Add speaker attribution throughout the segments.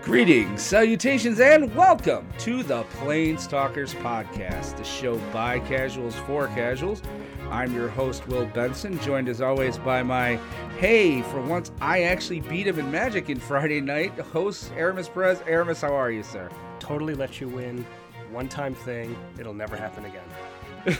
Speaker 1: Greetings, salutations, and welcome to the Planestalkers Podcast, the show by casuals for casuals. I'm your host, Will Benson, joined as always by my, hey, for once I actually beat him in Magic in Friday night, host Aramis Perez. Aramis, how are you, sir?
Speaker 2: Totally let you win. One-time thing. It'll never happen again.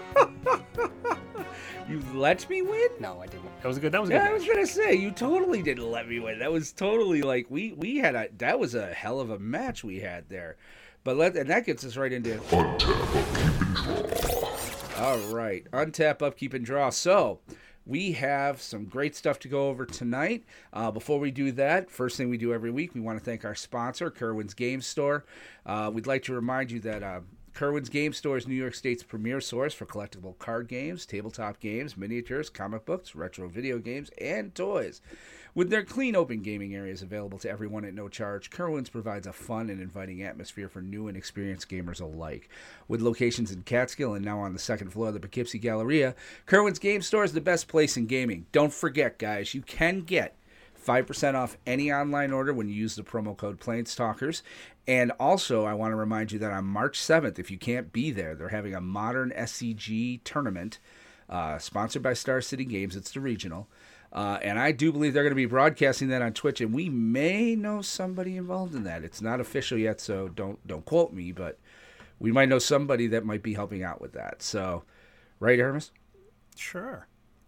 Speaker 1: You let me win?
Speaker 2: No, I didn't. That was a good match.
Speaker 1: I was gonna say you totally didn't let me win. That was totally like we had that was a hell of a match we had there. But and that gets us right into
Speaker 3: Untap, upkeep, and draw.
Speaker 1: All right, untap, upkeep, and draw. So we have some great stuff to go over tonight. Before we do that, first thing we do every week, we want to thank our sponsor, Kerwin's Game Store. We'd like to remind you that Kerwin's Game Store is New York State's premier source for collectible card games, tabletop games, miniatures, comic books, retro video games, and toys. With their clean, open gaming areas available to everyone at no charge, Kerwin's provides a fun and inviting atmosphere for new and experienced gamers alike. With locations in Catskill and now on the second floor of the Poughkeepsie Galleria, Kerwin's Game Store is the best place in gaming. Don't forget, guys, you can get 5% off any online order when you use the promo code Planestalkers. And also, I want to remind you that on March 7th, if you can't be there, they're having a modern SCG tournament sponsored by Star City Games. It's the regional. And I do believe they're going to be broadcasting that on Twitch, and we may know somebody involved in that. It's not official yet, so don't quote me, but we might know somebody that might be helping out with that. So, right, Hermes?
Speaker 2: Sure.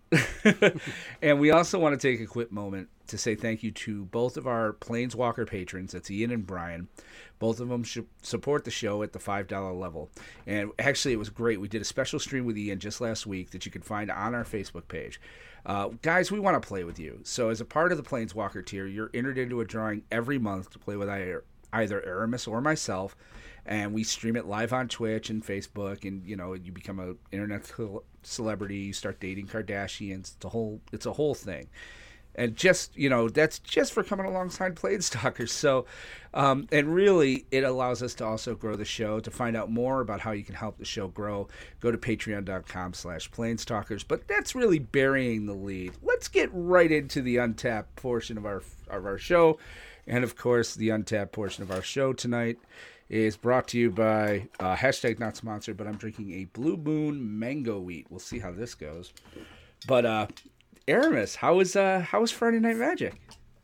Speaker 1: And we also want to take a quick moment to say thank you to both of our Planeswalker patrons. That's Ian and Brian. Both of them support the show at the $5 level. And actually, it was great. We did a special stream with Ian just last week that you can find on our Facebook page. Guys, we want to play with you. So as a part of the Planeswalker tier, you're entered into a drawing every month to play with either Aramis or myself. And we stream it live on Twitch and Facebook, and you become an internet celebrity. You start dating Kardashians. It's a whole thing, and just that's just for coming alongside Planestalkers. So, and really, it allows us to also grow the show. To find out more about how you can help the show grow, go to Patreon.com/Planestalkers. But that's really burying the lead. Let's get right into the untapped portion of our show, and of course, the untapped portion of our show tonight is brought to you by hashtag not sponsored, but I'm drinking a Blue Moon Mango Wheat. We'll see how this goes. But Aramis, how was Friday Night Magic?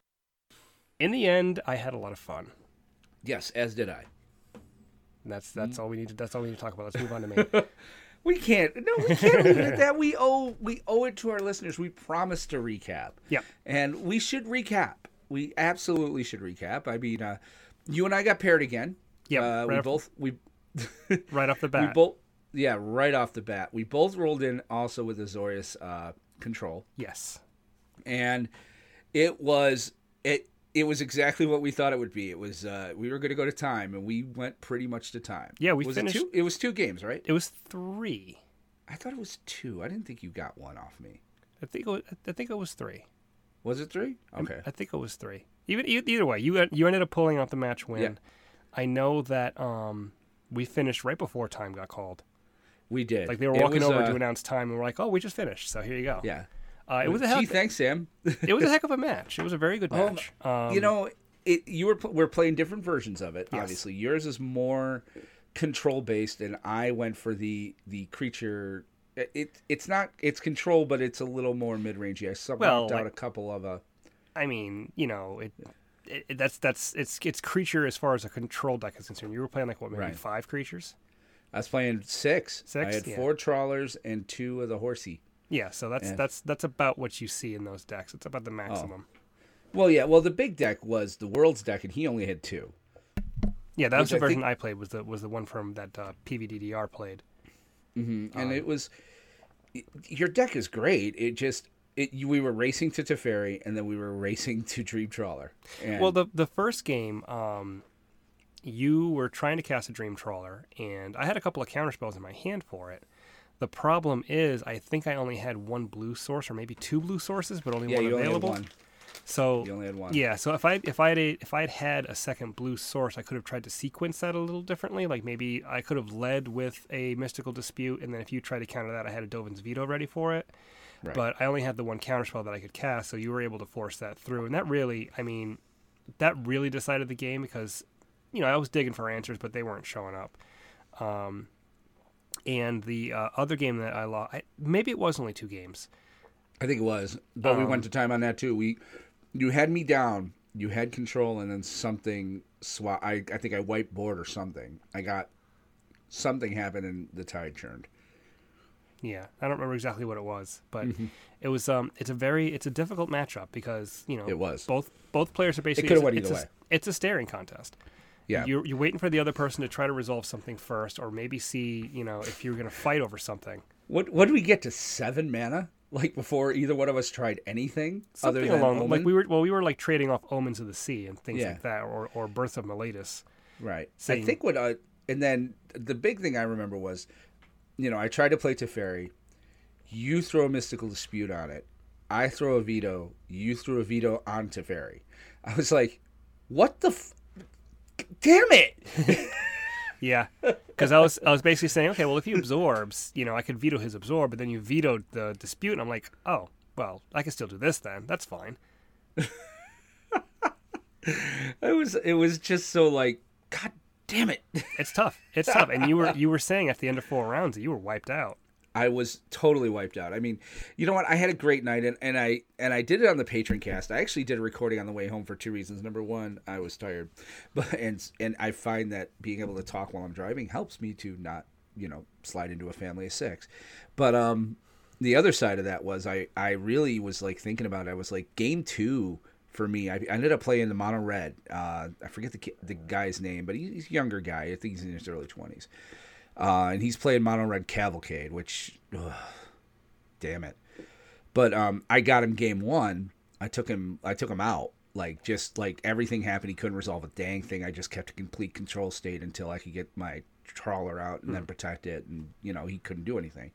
Speaker 2: In the end, I had a lot of fun.
Speaker 1: Yes, as did I.
Speaker 2: And that's all we need to talk about. Let's move on to me.
Speaker 1: We can't leave it at that. We owe it to our listeners. We promised to recap.
Speaker 2: Yeah.
Speaker 1: And we should recap. We absolutely should recap. I mean, you and I got paired again.
Speaker 2: Yeah,
Speaker 1: right
Speaker 2: off the bat.
Speaker 1: Right off the bat. We both rolled in also with Azorius control.
Speaker 2: Yes.
Speaker 1: And it was exactly what we thought it would be. It was we were going to go to time, and we went pretty much to time.
Speaker 2: Yeah, we finished.
Speaker 1: It was 2 games, right?
Speaker 2: It was 3.
Speaker 1: I thought it was 2. I didn't think you got one off me.
Speaker 2: I think it was 3.
Speaker 1: Was it 3? Okay.
Speaker 2: I think it was 3. Either way, you ended up pulling out the match win. Yeah. I know that we finished right before time got called.
Speaker 1: We did.
Speaker 2: Like they were walking over to announce time, and we're like, "Oh, we just finished." So here you go.
Speaker 1: Yeah.
Speaker 2: It was a heck.
Speaker 1: Thanks, Sam.
Speaker 2: It was a heck of a match. It was a very good match.
Speaker 1: We're playing different versions of it.
Speaker 2: Yes.
Speaker 1: Obviously, yours is more control based, and I went for the creature. It's control, but it's a little more mid rangey. I swapped out a couple of
Speaker 2: I mean, it's creature as far as a control deck is concerned. You were playing maybe 5 creatures?
Speaker 1: I was playing 6.
Speaker 2: 6?
Speaker 1: I had 4 trawlers and 2 of the horsey.
Speaker 2: Yeah, so that's about what you see in those decks. It's about the maximum.
Speaker 1: Oh. Well, yeah. Well, the big deck was the World's deck, and he only had 2.
Speaker 2: Yeah, that was the version I played. Was the one from that PVDDR played.
Speaker 1: Mm-hmm. And it was your deck is great. We were racing to Teferi, and then we were racing to Dream Trawler.
Speaker 2: Well, the first game, you were trying to cast a Dream Trawler, and I had a couple of counterspells in my hand for it. The problem is, I think I only had 1 blue source, or maybe 2 blue sources, but only 1 available.
Speaker 1: Only had 1.
Speaker 2: So
Speaker 1: you only had 1.
Speaker 2: Yeah. So if I'd had a second blue source, I could have tried to sequence that a little differently. Like maybe I could have led with a Mystical Dispute, and then if you tried to counter that, I had a Dovin's Veto ready for it. Right. But I only had the 1 counterspell that I could cast, so you were able to force that through. And that really, I mean, that really decided the game because, I was digging for answers, but they weren't showing up. And the other game that I lost, maybe it was only 2 games.
Speaker 1: I think it was, but we went to time on that too. You had me down. You had control, and then something I think I wiped board or something. I got something happened, and the tide churned.
Speaker 2: Yeah, I don't remember exactly what it was, but it was. It's a difficult matchup because
Speaker 1: it was
Speaker 2: both players are basically.
Speaker 1: It could have went either way.
Speaker 2: It's a staring contest.
Speaker 1: Yeah,
Speaker 2: you're waiting for the other person to try to resolve something first, or maybe see if you're going to fight over something.
Speaker 1: What did we get to 7 mana? Like before either one of us tried anything
Speaker 2: Something
Speaker 1: other than
Speaker 2: along
Speaker 1: Omen?
Speaker 2: like we were like trading off Omens of the Sea and things like that, or Birth of Meletis.
Speaker 1: Right.
Speaker 2: Saying,
Speaker 1: I think and then the big thing I remember was, I tried to play Teferi. You throw a Mystical Dispute on it. I throw a veto. You threw a veto on Teferi. I was like, what the damn it!
Speaker 2: Yeah, because I was basically saying, okay, well, if he absorbs, I could veto his absorb, but then you vetoed the dispute, and I'm like, oh, well, I can still do this then. That's fine.
Speaker 1: It was just so like, God damn it!
Speaker 2: It's tough. It's tough. And you were saying at the end of 4 rounds that you were wiped out.
Speaker 1: I was totally wiped out. I mean, you know what? I had a great night, and I did it on the Patron cast. I actually did a recording on the way home for 2 reasons. Number one, I was tired, and I find that being able to talk while I'm driving helps me to not, slide into a family of 6. But the other side of that was I really was like thinking about it. I was like, game 2 for me. I ended up playing the mono red. I forget the guy's name, but he's a younger guy. I think he's in his early 20s. And he's playing Mono Red Cavalcade, which, damn it. But I got him game 1. I took him out. Like, just like everything happened. He couldn't resolve a dang thing. I just kept a complete control state until I could get my trawler out and then protect it. And, he couldn't do anything.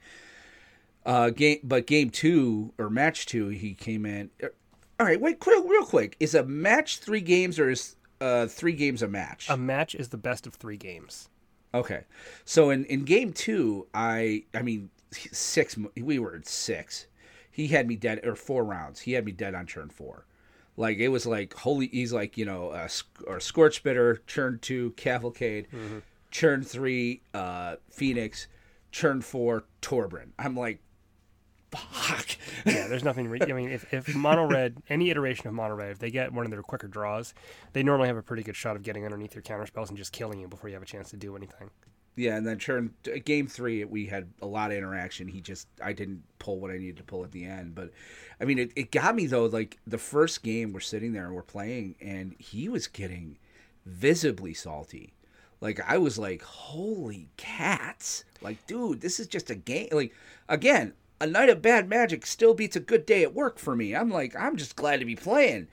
Speaker 1: Game 2, or match 2, he came in. All right, wait, real quick. Is a match 3 games or is 3 games a match?
Speaker 2: A match is the best of 3 games.
Speaker 1: Okay, so in game 2, I mean 6. We were at 6. He had me dead, or 4 rounds. He had me dead on turn 4. Like it was like holy. He's like or Scorch Bitter, turn 2 Cavalcade, turn 3 Phoenix, turn 4 Torbran. I'm like, fuck.
Speaker 2: Yeah, there's nothing. I mean, if Mono Red, any iteration of Mono Red, if they get one of their quicker draws, they normally have a pretty good shot of getting underneath your counter spells and just killing you before you have a chance to do anything. Yeah,
Speaker 1: and then game 3, we had a lot of interaction. I didn't pull what I needed to pull at the end. But, I mean, it got me, though. Like, the first game, we're sitting there and we're playing, and he was getting visibly salty. Like, I was like, holy cats. Like, dude, this is just a game. Like, again, a night of bad magic still beats a good day at work for me. I'm like, I'm just glad to be playing.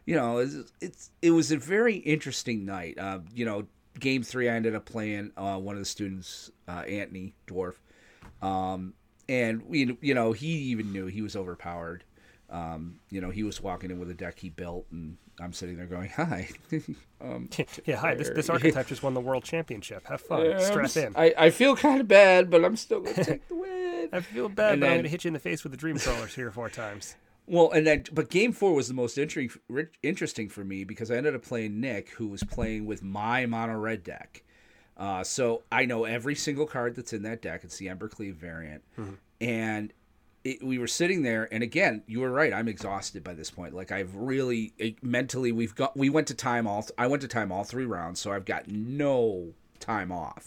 Speaker 1: It was a very interesting night. Game 3, I ended up playing one of the students, Anthony Dwarf, and he even knew he was overpowered. He was walking in with a deck he built, and I'm sitting there going, "Hi,
Speaker 2: yeah, hi. This archetype just won the world championship. Have fun. Strap in."
Speaker 1: I feel kind of bad, but I'm still going to take the win.
Speaker 2: I feel bad, but I'm going to hit you in the face with the Dream Trawler 3 or 4 times.
Speaker 1: Well, but game 4 was the most interesting for me because I ended up playing Nick, who was playing with my mono red deck. So I know every single card that's in that deck. It's the Embercleave variant, and we were sitting there. And again, you were right. I'm exhausted by this point. Like I've really mentally, we went to time I went to time all 3 rounds, so I've got no time off.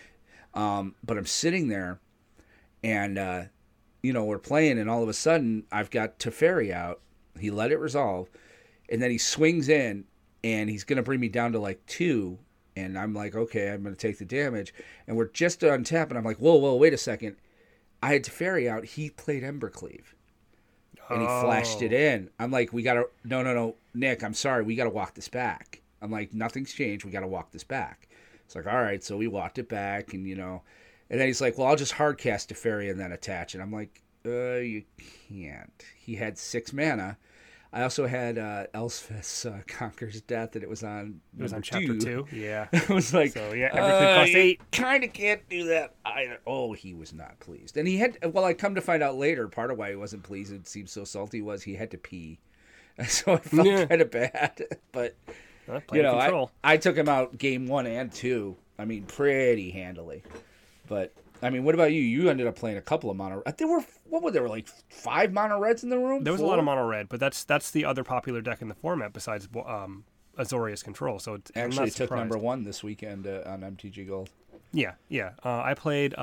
Speaker 1: But I'm sitting there, and we're playing, and all of a sudden, I've got Teferi out. He let it resolve, and then he swings in, and he's going to bring me down to like 2, and I'm like, okay, I'm going to take the damage, and we're just on tap, and I'm like, whoa, wait a second. I had Teferi out. He played Embercleave, and he flashed it in. I'm like, no, Nick, I'm sorry, we got to walk this back. I'm like, nothing's changed. We got to walk this back. It's like, all right, so we walked it back, and and then he's like, well, I'll just hardcast Teferi and then attach. And I'm like, you can't. He had 6 mana. I also had Elspeth's Conquer's Death, and it was on
Speaker 2: chapter 2. Yeah.
Speaker 1: I was like,
Speaker 2: so, yeah, everything cost 8.
Speaker 1: Kind of can't do that either. Oh, he was not pleased. And I come to find out later, part of why he wasn't pleased, it seemed so salty, was he had to pee. So I felt
Speaker 2: Yeah.
Speaker 1: kind of bad. But,
Speaker 2: Playing control.
Speaker 1: I took him out game 1 and 2. I mean, pretty handily. But, I mean, what about you? You ended up playing a couple of mono. There were like 5 mono reds in the room?
Speaker 2: There was
Speaker 1: 4?
Speaker 2: a lot of mono red, but that's the other popular deck in the format besides Azorius Control. So I'm
Speaker 1: Actually,
Speaker 2: not
Speaker 1: it took
Speaker 2: surprised.
Speaker 1: number 1 this weekend on MTG Gold.
Speaker 2: Yeah. I played.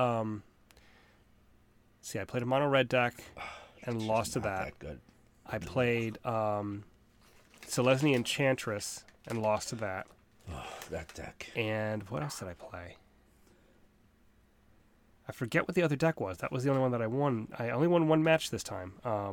Speaker 2: I played a mono red deck and lost to
Speaker 1: Not
Speaker 2: that.
Speaker 1: good.
Speaker 2: I played Selesnya Enchantress and lost to that.
Speaker 1: That deck.
Speaker 2: And what else did I play? I forget what the other deck was. That was the only one that I won. I only won one match this time.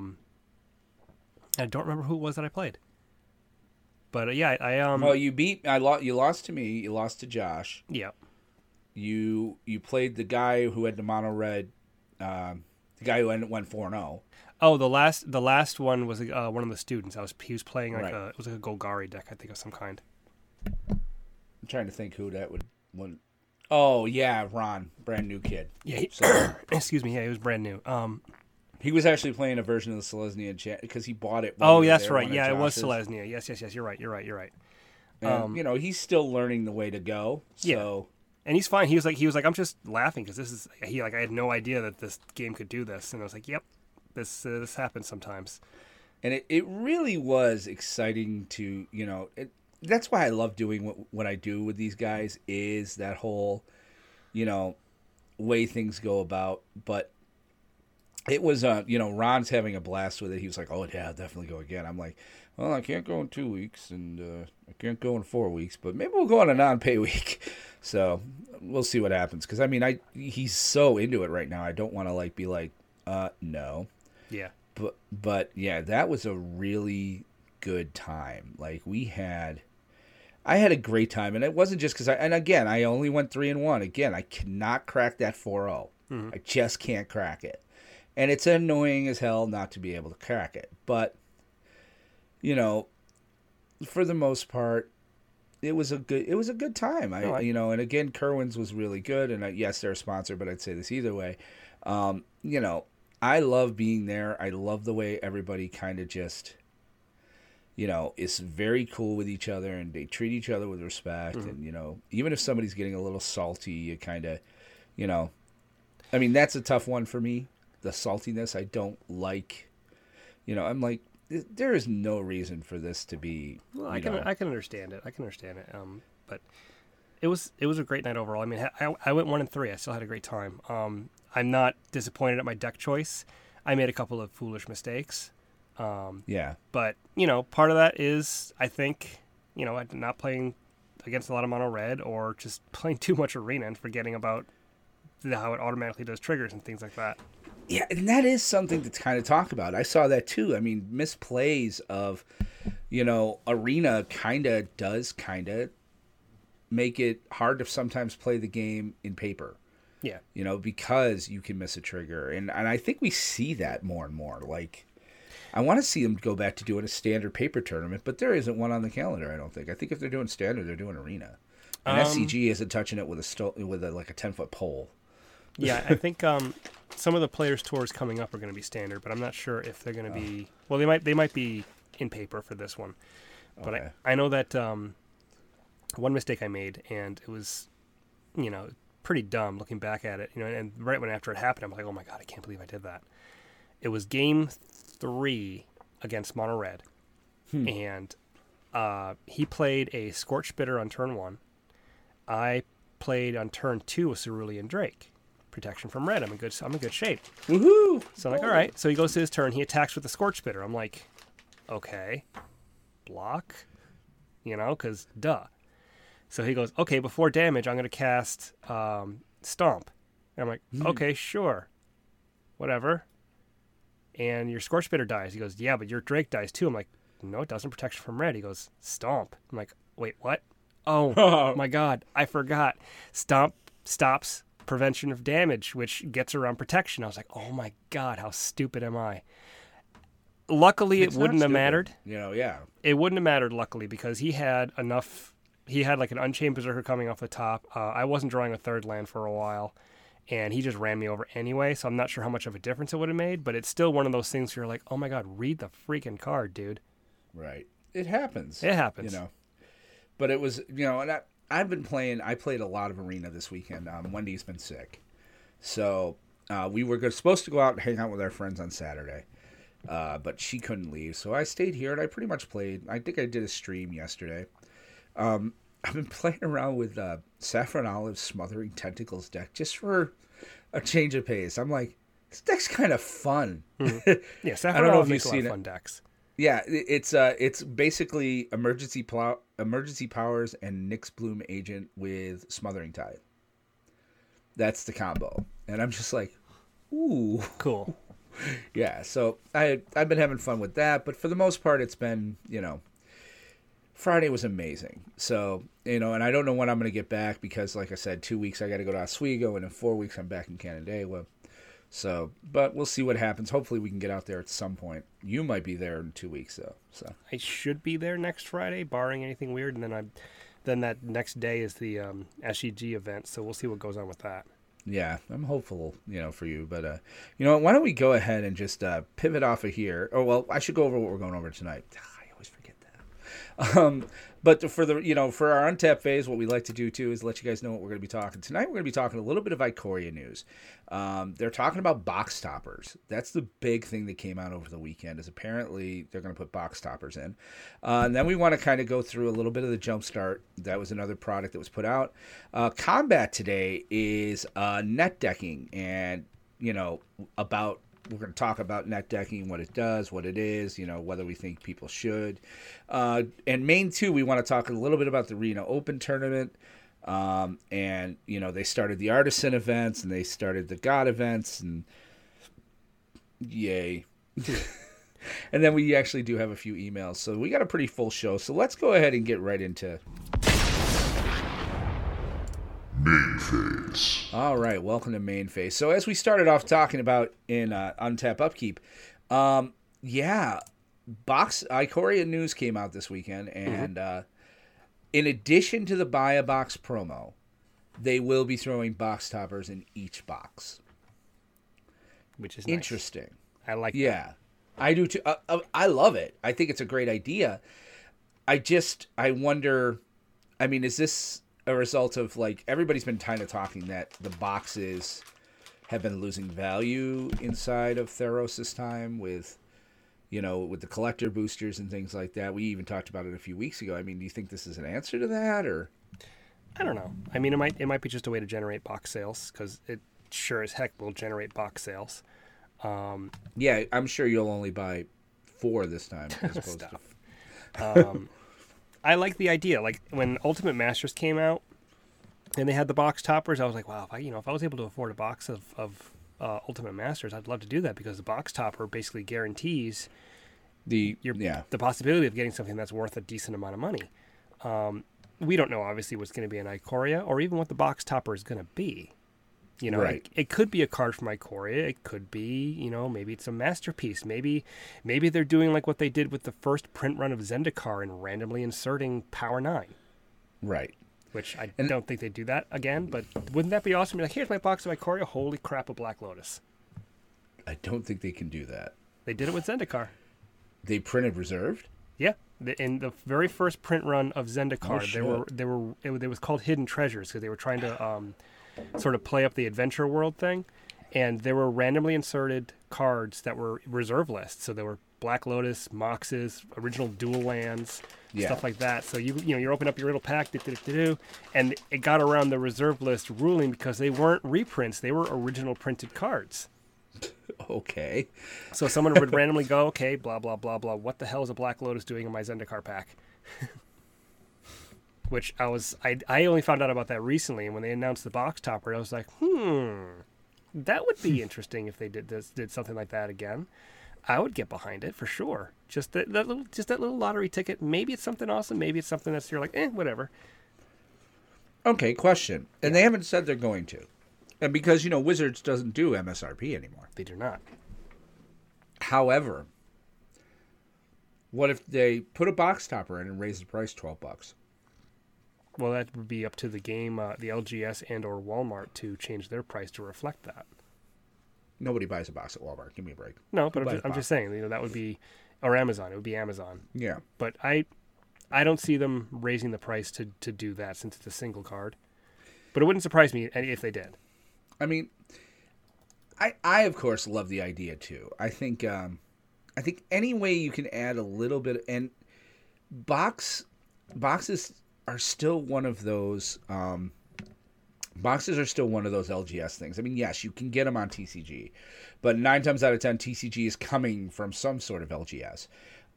Speaker 2: I don't remember who it was that I played. But I
Speaker 1: Well, you lost to me. You lost to Josh.
Speaker 2: yeah.
Speaker 1: You played the guy who had the mono red, the guy who went 4-0.
Speaker 2: Oh, the last one was one of the students. He was playing like
Speaker 1: Right.
Speaker 2: it was like a Golgari deck, I think, of some kind.
Speaker 1: I'm trying to think who that would. Oh yeah, Ron, brand new kid.
Speaker 2: Yeah.
Speaker 1: So
Speaker 2: Excuse me. Yeah, he was brand new.
Speaker 1: he was actually playing a version of the Selesnya Enchant because he bought it.
Speaker 2: Oh,
Speaker 1: we were
Speaker 2: that's
Speaker 1: there,
Speaker 2: right.
Speaker 1: one of
Speaker 2: Yeah, it was
Speaker 1: Josh's.
Speaker 2: Selesnya. Yes. You're right.
Speaker 1: And, he's still learning the way to go. So
Speaker 2: And he's fine. He was like, I'm just laughing because I had no idea that this game could do this, and I was like, yep, this happens sometimes.
Speaker 1: and it really was exciting to that's why I love doing what I do with these guys is that whole way things go about. But it was Ron's having a blast with it. He was like, oh yeah, I'll definitely go again. I'm like, well, I can't go in 2 weeks and I can't go in 4 weeks, but maybe we'll go on a non-pay week. So we'll see what happens because I mean he's so into it right now. I don't want to be like no.
Speaker 2: Yeah.
Speaker 1: But yeah, that was a really good time. Like I had a great time, and it wasn't just because I only went 3-1. Again, I cannot crack that 4-0.
Speaker 2: Mm-hmm.
Speaker 1: I just can't crack it, and it's annoying as hell not to be able to crack it. But for the most part, it was a good time. And again, Kerwin's was really good, and yes, they're a sponsor, but I'd say this either way. I love being there. I love the way everybody kind of just, is very cool with each other and they treat each other with respect.
Speaker 2: Mm-hmm.
Speaker 1: And, even if somebody's getting a little salty, you kind of, I mean, that's a tough one for me. The saltiness, I don't like, I'm like, there is no reason for this to be.
Speaker 2: Well, I can understand it. But it was a great night overall. I mean, I went 1-3. I still had a great time. I'm not disappointed at my deck choice. I made a couple of foolish mistakes.
Speaker 1: Yeah.
Speaker 2: But, part of that is, I think, not playing against a lot of mono red or just playing too much arena and forgetting about how it automatically does triggers and things like that.
Speaker 1: Yeah, and that is something to kind of talk about. I saw that too. I mean, misplays of, arena does make it hard to sometimes play the game in paper.
Speaker 2: Yeah.
Speaker 1: Because you can miss a trigger. And I think we see that more and more. Like, I want to see them go back to doing a standard paper tournament, but there isn't one on the calendar, I don't think. I think if they're doing standard, they're doing arena. And SCG isn't touching it with a 10-foot pole.
Speaker 2: Yeah, I think some of the Players Tours coming up are going to be standard, but I'm not sure if they're going to be... Well, they might be in paper for this one. But
Speaker 1: Okay.
Speaker 2: I know that one mistake I made, and it was, pretty dumb looking back at it. And right after it happened, I'm like, oh my God, I can't believe I did that. It was game 3 against Mono Red. And he played a Scorched Bitter on turn 1. I played on turn 2 with Cerulean Drake. Protection from red. I'm in good shape.
Speaker 1: Woohoo!
Speaker 2: So I'm like, all right. So he goes to his turn. He attacks with the Scorched Bitter. I'm like, okay, block, because duh. So he goes, okay, before damage, I'm going to cast Stomp. And I'm like, okay, sure, whatever. And your Scorched Bitter dies. He goes, yeah, but your Drake dies too. I'm like, no, it doesn't. Protection from red. He goes, Stomp. I'm like, wait, what? Oh my God, I forgot. Stomp stops prevention of damage, which gets around protection. I was like, oh my God, how stupid am I? Luckily,
Speaker 1: It's
Speaker 2: it wouldn't
Speaker 1: not
Speaker 2: have
Speaker 1: stupid.
Speaker 2: mattered.
Speaker 1: Yeah.
Speaker 2: It wouldn't have mattered, luckily, because he had enough. He had like an Unchained Berserker coming off the top. I wasn't drawing a third land for a while, and he just ran me over anyway, so I'm not sure how much of a difference it would have made, but it's still one of those things where you're like, oh my God, read the freaking card, dude.
Speaker 1: Right. It happens.
Speaker 2: It happens.
Speaker 1: You know. But it was, you know, and I've been playing. I played a lot of Arena this weekend. Wendy's been sick, so we were supposed to go out and hang out with our friends on Saturday, but she couldn't leave, so I stayed here and I pretty much played. I think I did a stream yesterday. I've been playing around with Saffron Olive's Smothering Tentacles deck just for a change of pace. I'm like, this deck's kind of fun.
Speaker 2: Mm-hmm. Yeah, Saffron
Speaker 1: I don't know
Speaker 2: Olive
Speaker 1: if
Speaker 2: makes
Speaker 1: you've
Speaker 2: a lot
Speaker 1: seen
Speaker 2: of
Speaker 1: it.
Speaker 2: fun decks.
Speaker 1: Yeah, it's basically emergency powers and Nyx Bloom Agent with Smothering Tide. That's the combo, and I'm just like, ooh,
Speaker 2: Cool.
Speaker 1: yeah. So I've been having fun with that, but for the most part, it's been, you know, Friday was amazing. So, you know, and I don't know when I'm going to get back because, like I said, 2 weeks I got to go to Oswego, and in 4 weeks I'm back in Canandaigua. So, but we'll see what happens. Hopefully we can get out there at some point. You might be there in 2 weeks, though. So
Speaker 2: I should be there next Friday, barring anything weird, and then that next day is the SEG event, so we'll see what goes on with that.
Speaker 1: yeah, I'm hopeful, you know, for you. But you know, why don't we go ahead and just pivot off of here? Oh well, I should go over what we're going over tonight. I always forget that. But for the, you know, for our Untapped phase, what we like to do too is let you guys know what we're going to be talking tonight. We're going to be talking a little bit of Ikoria news. They're talking about box toppers. That's the big thing that came out over the weekend. Is apparently they're going to put box toppers in. And then we want to kind of go through a little bit of the Jumpstart. That was another product that was put out. Combat today is net decking, and you know about. We're going to talk about net decking, what it does, what it is, you know, whether we think people should. And main two, we want to talk a little bit about the Arena Open tournament. And, you know, they started the Artisan events and they started the God events, and yay. And then we actually do have a few emails. So we got a pretty full show. So let's go ahead and get right into
Speaker 3: Main phase.
Speaker 1: All right, welcome to Main Phase. So as we started off talking about in Untap Upkeep, yeah, Ikoria news came out this weekend, and in addition to the Buy a Box promo, they will be throwing box toppers in each box.
Speaker 2: Which is nice.
Speaker 1: Interesting.
Speaker 2: I like that.
Speaker 1: Yeah, I do too. I love it. I think it's a great idea. I wonder, I mean, is this a result of, like, everybody's been kind of talking that the boxes have been losing value inside of Theros this time with, you know, with the collector boosters and things like that. We even talked about it a few weeks ago. I mean, do you think this is an answer to that, or?
Speaker 2: I don't know. I mean, it might be just a way to generate box sales, because it sure as heck will generate box sales.
Speaker 1: Yeah, I'm sure you'll only buy 4 this time as opposed
Speaker 2: Stop. I like the idea. Like when Ultimate Masters came out and they had the box toppers, I was like, wow, if I was able to afford a box of Ultimate Masters, I'd love to do that, because the box topper basically guarantees
Speaker 1: the
Speaker 2: possibility of getting something that's worth a decent amount of money. We don't know, obviously, what's going to be an Ikoria or even what the box topper is going to be. You know,
Speaker 1: right.
Speaker 2: It could be a card from Ikoria. It could be, you know, maybe it's a masterpiece. Maybe they're doing like what they did with the first print run of Zendikar and randomly inserting Power 9.
Speaker 1: Right.
Speaker 2: Which I don't think they'd do that again, but wouldn't that be awesome? Be like, here's my box of Ikoria. Holy crap, a Black Lotus.
Speaker 1: I don't think they can do that.
Speaker 2: They did it with Zendikar.
Speaker 1: They printed reserved?
Speaker 2: Yeah. In the very first print run of Zendikar,
Speaker 1: Oh,
Speaker 2: it was called Hidden Treasures, because they were trying to sort of play up the adventure world thing, and there were randomly inserted cards that were reserve lists. So there were Black Lotus, Moxes, original dual lands, stuff like that. So you open up your little pack, and it got around the reserve list ruling because they weren't reprints; they were original printed cards.
Speaker 1: Okay.
Speaker 2: So someone would randomly go, okay, blah blah blah blah. What the hell is a Black Lotus doing in my Zendikar pack? Which I only found out about that recently, and when they announced the box topper, I was like, that would be interesting if they did something like that again. I would get behind it for sure. Just that little lottery ticket. Maybe it's something awesome. Maybe it's something that's you're like, whatever.
Speaker 1: Okay, question. And they haven't said they're going to. And because, you know, Wizards doesn't do MSRP anymore.
Speaker 2: They do not.
Speaker 1: However, what if they put a box topper in and raise the price $12?
Speaker 2: Well, that would be up to the game, the LGS and or Walmart to change their price to reflect that.
Speaker 1: Nobody buys a box at Walmart. Give me a break.
Speaker 2: No, but I'm just saying, you know, that would be, or Amazon. It would be Amazon.
Speaker 1: Yeah.
Speaker 2: But I don't see them raising the price to do that since it's a single card. But it wouldn't surprise me if they did.
Speaker 1: I mean, I of course love the idea too. I think any way you can add a little bit, and boxes are still one of those. Boxes are still one of those LGS things. I mean, yes, you can get them on TCG, but 9 times out of 10, TCG is coming from some sort of LGS.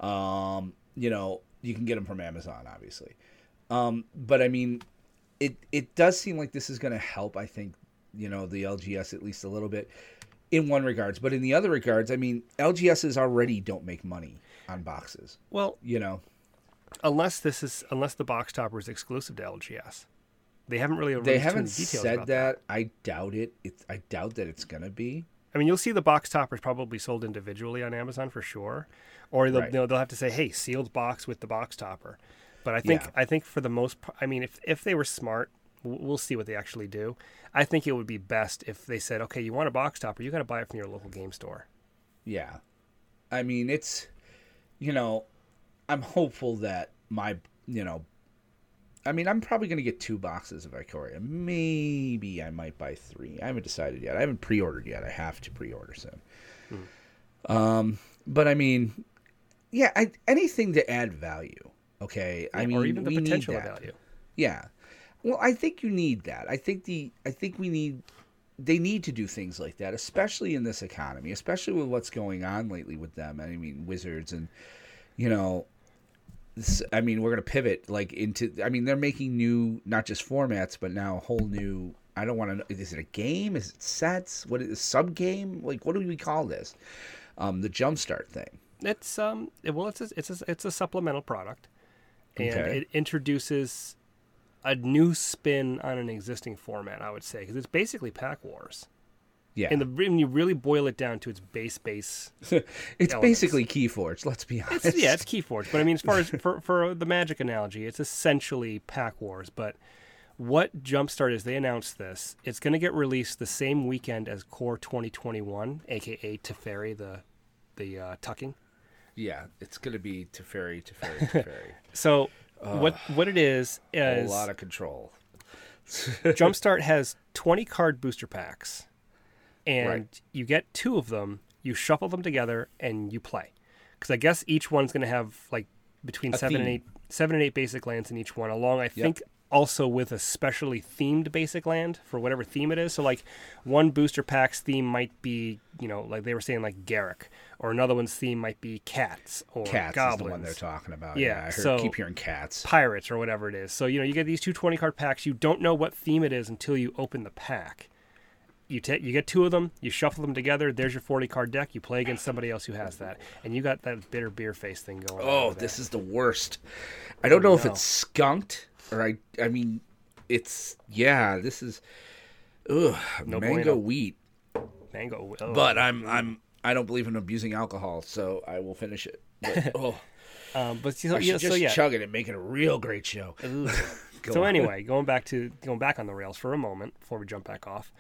Speaker 1: You can get them from Amazon, obviously. But I mean, it does seem like this is going to help, I think, the LGS at least a little bit in one regards. But in the other regards, I mean, LGSs already don't make money on boxes.
Speaker 2: Well, unless the box topper is exclusive to LGS. They haven't really released
Speaker 1: They haven't
Speaker 2: details
Speaker 1: said
Speaker 2: about
Speaker 1: that. I doubt it. I doubt that it's going to be.
Speaker 2: I mean, you'll see the box toppers probably sold individually on Amazon for sure, or they'll have to say, "Hey, sealed box with the box topper." But I think for the most part, I mean, if they were smart, we'll see what they actually do. I think it would be best if they said, "Okay, you want a box topper, you got to buy it from your local game store."
Speaker 1: Yeah, I mean, it's I'm hopeful that I'm probably going to get 2 boxes of Ikoria. Maybe I might buy 3. I haven't decided yet. I haven't pre-ordered yet. I have to pre-order soon. But I mean, yeah, anything to add value. Okay,
Speaker 2: Yeah,
Speaker 1: I mean,
Speaker 2: or even the
Speaker 1: we need
Speaker 2: potential
Speaker 1: that.
Speaker 2: of value.
Speaker 1: Yeah. Well, I think you need that. I think they need to do things like that, especially in this economy, especially with what's going on lately with them. I mean, Wizards and we're going to pivot into. I mean, they're making new, not just formats, but now a whole new. I don't want to know. Is it a game? Is it sets? What is sub game? Like, what do we call this? The Jumpstart thing.
Speaker 2: It's it's a supplemental product, and
Speaker 1: Okay.
Speaker 2: it introduces a new spin on an existing format. I would say because it's basically Pack Wars.
Speaker 1: Yeah,
Speaker 2: And when you really boil it down to its base,
Speaker 1: it's
Speaker 2: elements.
Speaker 1: basically Keyforge. Let's be honest.
Speaker 2: it's Keyforge. But I mean, as far as for the Magic analogy, it's essentially Pack Wars. But what Jumpstart is, they announced this. It's going to get released the same weekend as Core 2021, aka Teferi, the tucking.
Speaker 1: Yeah, it's going to be Teferi.
Speaker 2: So what it is
Speaker 1: A lot of control.
Speaker 2: Jumpstart has 20 card booster packs, and
Speaker 1: Right.
Speaker 2: you get 2 of them. You shuffle them together and you play. Because I guess each one's going to have like between
Speaker 1: A
Speaker 2: 7
Speaker 1: theme.
Speaker 2: and 8 basic lands in each one, along I think also with a specially themed basic land for whatever theme it is. So like one booster pack's theme might be, like they were saying like Garruk, or another one's theme might be cats or
Speaker 1: Cats
Speaker 2: goblins.
Speaker 1: is the one they're talking about.
Speaker 2: Yeah,
Speaker 1: I
Speaker 2: so-
Speaker 1: keep hearing cats.
Speaker 2: Pirates or whatever it is. So, you get these 2 20-card packs. You don't know what theme it is until you open the pack. You get 2 of them, you shuffle them together, there's your 40-card deck, you play against somebody else who has that. And you got that bitter beer face thing going on.
Speaker 1: Oh,
Speaker 2: over there.
Speaker 1: this is the worst. I don't know if
Speaker 2: no.
Speaker 1: it's skunked or I mean, it's this is
Speaker 2: No
Speaker 1: mango
Speaker 2: bueno.
Speaker 1: wheat.
Speaker 2: Mango. Oh.
Speaker 1: But I don't believe in abusing alcohol, so I will finish it. But,
Speaker 2: But so,
Speaker 1: I should
Speaker 2: yeah,
Speaker 1: just chug it and make it a real great show. Go
Speaker 2: So
Speaker 1: on.
Speaker 2: anyway, going back on the rails for a moment before we jump back off.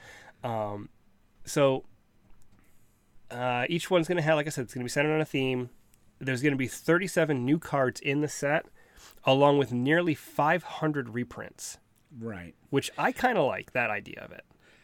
Speaker 2: Each one's going to have, like I said, it's going to be centered on a theme. There's going to be 37 new cards in the set, along with nearly 500 reprints,
Speaker 1: Right.
Speaker 2: which I kind of like that idea of it.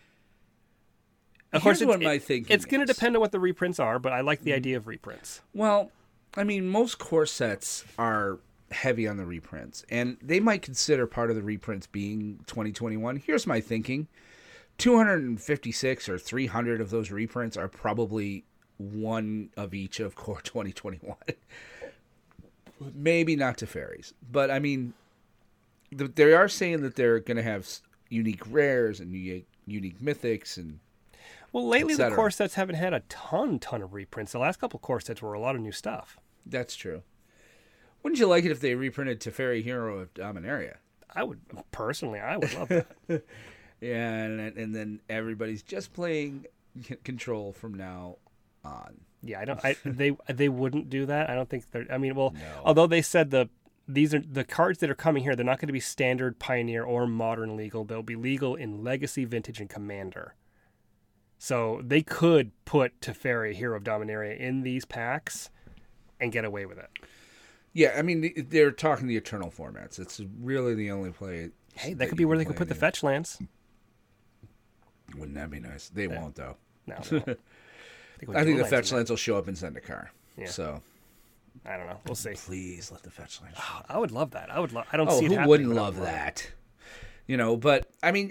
Speaker 2: Of
Speaker 1: Here's
Speaker 2: course,
Speaker 1: what my thinking
Speaker 2: it's going to
Speaker 1: is.
Speaker 2: depend on what the reprints are, but I like the idea of reprints.
Speaker 1: Well, I mean, most core sets are heavy on the reprints, and they might consider part of the reprints being 2021. Here's my thinking. 256 or 300 of those reprints are probably one of each of Core 2021. Maybe not to fairies, but I mean, they are saying that they're going to have unique rares and unique mythics and
Speaker 2: Well, lately the
Speaker 1: cetera.
Speaker 2: core sets haven't had a ton of reprints. The last couple core sets were a lot of new stuff.
Speaker 1: that's true. Wouldn't you like it if they reprinted Teferi Hero of Dominaria?
Speaker 2: I would love that.
Speaker 1: Yeah, and then everybody's just playing Control from now on.
Speaker 2: Yeah, they wouldn't do that. I don't think they're. I mean, well,
Speaker 1: No.
Speaker 2: although they said these are the cards that are coming here, they're not going to be standard, pioneer, or modern legal. They'll be legal in Legacy, Vintage, and Commander. So they could put Teferi, Hero of Dominaria, in these packs and get away with it.
Speaker 1: Yeah, I mean, they're talking the Eternal formats. It's really the only play.
Speaker 2: Hey, that could be where they could put the fetch lands.
Speaker 1: Wouldn't that be nice? They won't, though.
Speaker 2: No.
Speaker 1: I think the fetch lands will show up in Zendikar.
Speaker 2: Yeah.
Speaker 1: So
Speaker 2: I don't know. We'll see.
Speaker 1: please let the fetch lands.
Speaker 2: Oh, I would love that. I would. I don't see it
Speaker 1: who
Speaker 2: happening.
Speaker 1: wouldn't
Speaker 2: but I
Speaker 1: love
Speaker 2: would
Speaker 1: that? You know, but I mean,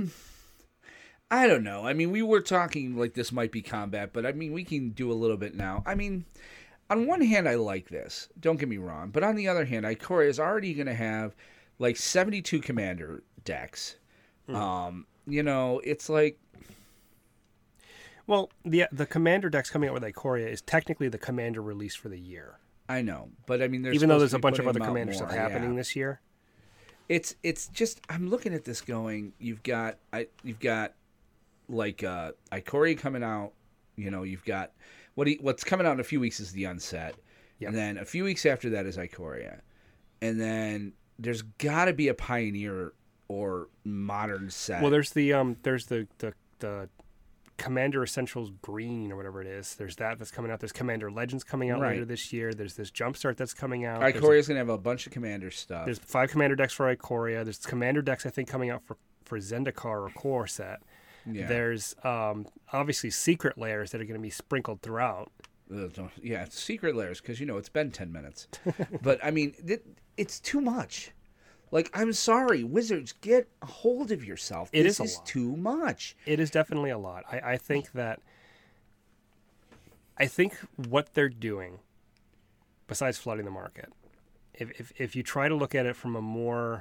Speaker 1: I don't know. I mean, we were talking like this might be combat, but I mean, we can do a little bit now. I mean, on one hand, I like this. Don't get me wrong. But on the other hand, Ikoria is already going to have like 72 commander decks. You know, it's like.
Speaker 2: Well, the commander decks coming out with Ikoria is technically the commander release for the year.
Speaker 1: I know, but I mean,
Speaker 2: even though there's a bunch of other commander stuff happening this year.
Speaker 1: It's just I'm looking at this going. You've got like Ikoria coming out. You know, you've got what's coming out in a few weeks is the Unset, and then a few weeks after that is Ikoria, and then there's got to be a Pioneer or Modern set.
Speaker 2: Well, there's the Commander Essentials Green or whatever it is. There's that's coming out. There's Commander Legends coming out later this year. There's this Jumpstart that's coming out.
Speaker 1: Ikoria's going to have a bunch of Commander stuff.
Speaker 2: There's 5 Commander decks for Ikoria. There's Commander decks, I think, coming out for Zendikar or Core set. Yeah. There's obviously Secret Layers that are going to be sprinkled throughout.
Speaker 1: Yeah, Secret Layers, because, you know, it's been 10 minutes. But, I mean, it's too much. Like, I'm sorry, Wizards, get a hold of yourself. This is too much.
Speaker 2: It is definitely a lot. I think what they're doing, besides flooding the market, if you try to look at it from a more,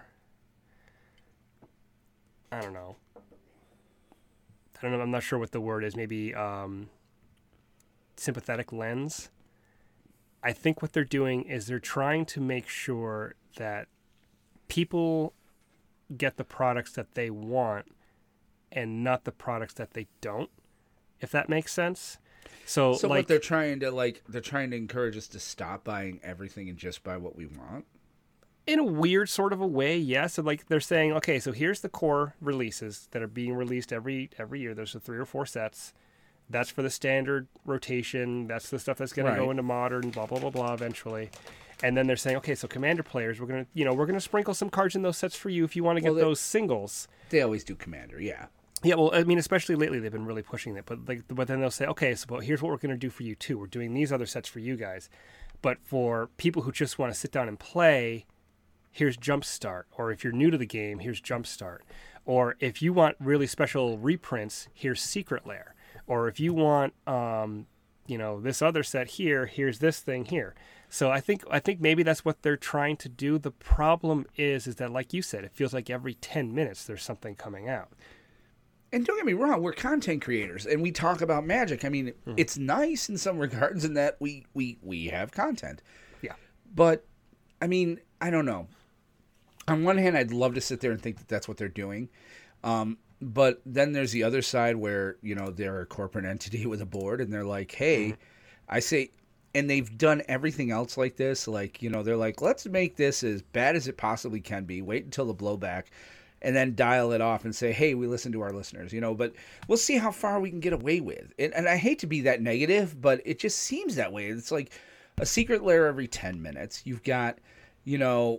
Speaker 2: I don't know, I'm not sure what the word is, maybe sympathetic lens, I think what they're doing is they're trying to make sure that people get the products that they want and not the products that they don't, if that makes sense. So like,
Speaker 1: what they're trying to encourage us to stop buying everything and just buy what we want.
Speaker 2: In a weird sort of a way, yes. So like they're saying, okay, so here's the core releases that are being released every year. There's 3 or 4 sets. That's for the standard rotation. That's the stuff that's going to go into modern, blah blah blah blah eventually. And then they're saying, okay, so commander players, we're gonna sprinkle some cards in those sets for you if you want to get those singles.
Speaker 1: They always do commander, yeah.
Speaker 2: Yeah, well, I mean, especially lately they've been really pushing it. But then they'll say, okay, so here's what we're gonna do for you too. We're doing these other sets for you guys, but for people who just want to sit down and play, here's Jumpstart. Or if you're new to the game, here's Jumpstart. Or if you want really special reprints, here's Secret Lair. Or if you want, this other set here, here's this thing here. So I think maybe that's what they're trying to do. The problem is that, like you said, it feels like every 10 minutes there's something coming out.
Speaker 1: And don't get me wrong, we're content creators and we talk about Magic. I mean, it's nice in some regards in that we have content.
Speaker 2: Yeah.
Speaker 1: But, I mean, I don't know. On one hand, I'd love to sit there and think that that's what they're doing. But then there's the other side where, you know, they're a corporate entity with a board and they're like, hey, I say... And they've done everything else like this. Like, you know, they're like, let's make this as bad as it possibly can be. Wait until the blowback and then dial it off and say, hey, we listen to our listeners, you know. But we'll see how far we can get away with. And I hate to be that negative, but it just seems that way. It's like a Secret Lair every 10 minutes. You've got, the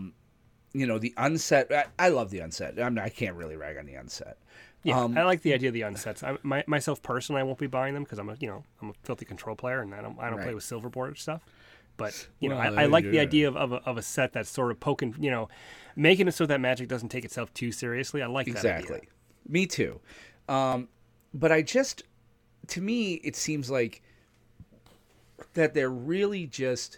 Speaker 1: Unset. I love the Unset. I can't really rag on the Unset.
Speaker 2: Yeah, I like the idea of the unsets. Myself personally, I won't be buying them because I'm a filthy control player and I don't play with silverboard stuff. But I like the idea of a set that's sort of poking, making it so that Magic doesn't take itself too seriously. I like that idea.
Speaker 1: Me too. But to me, it seems like that they're really just.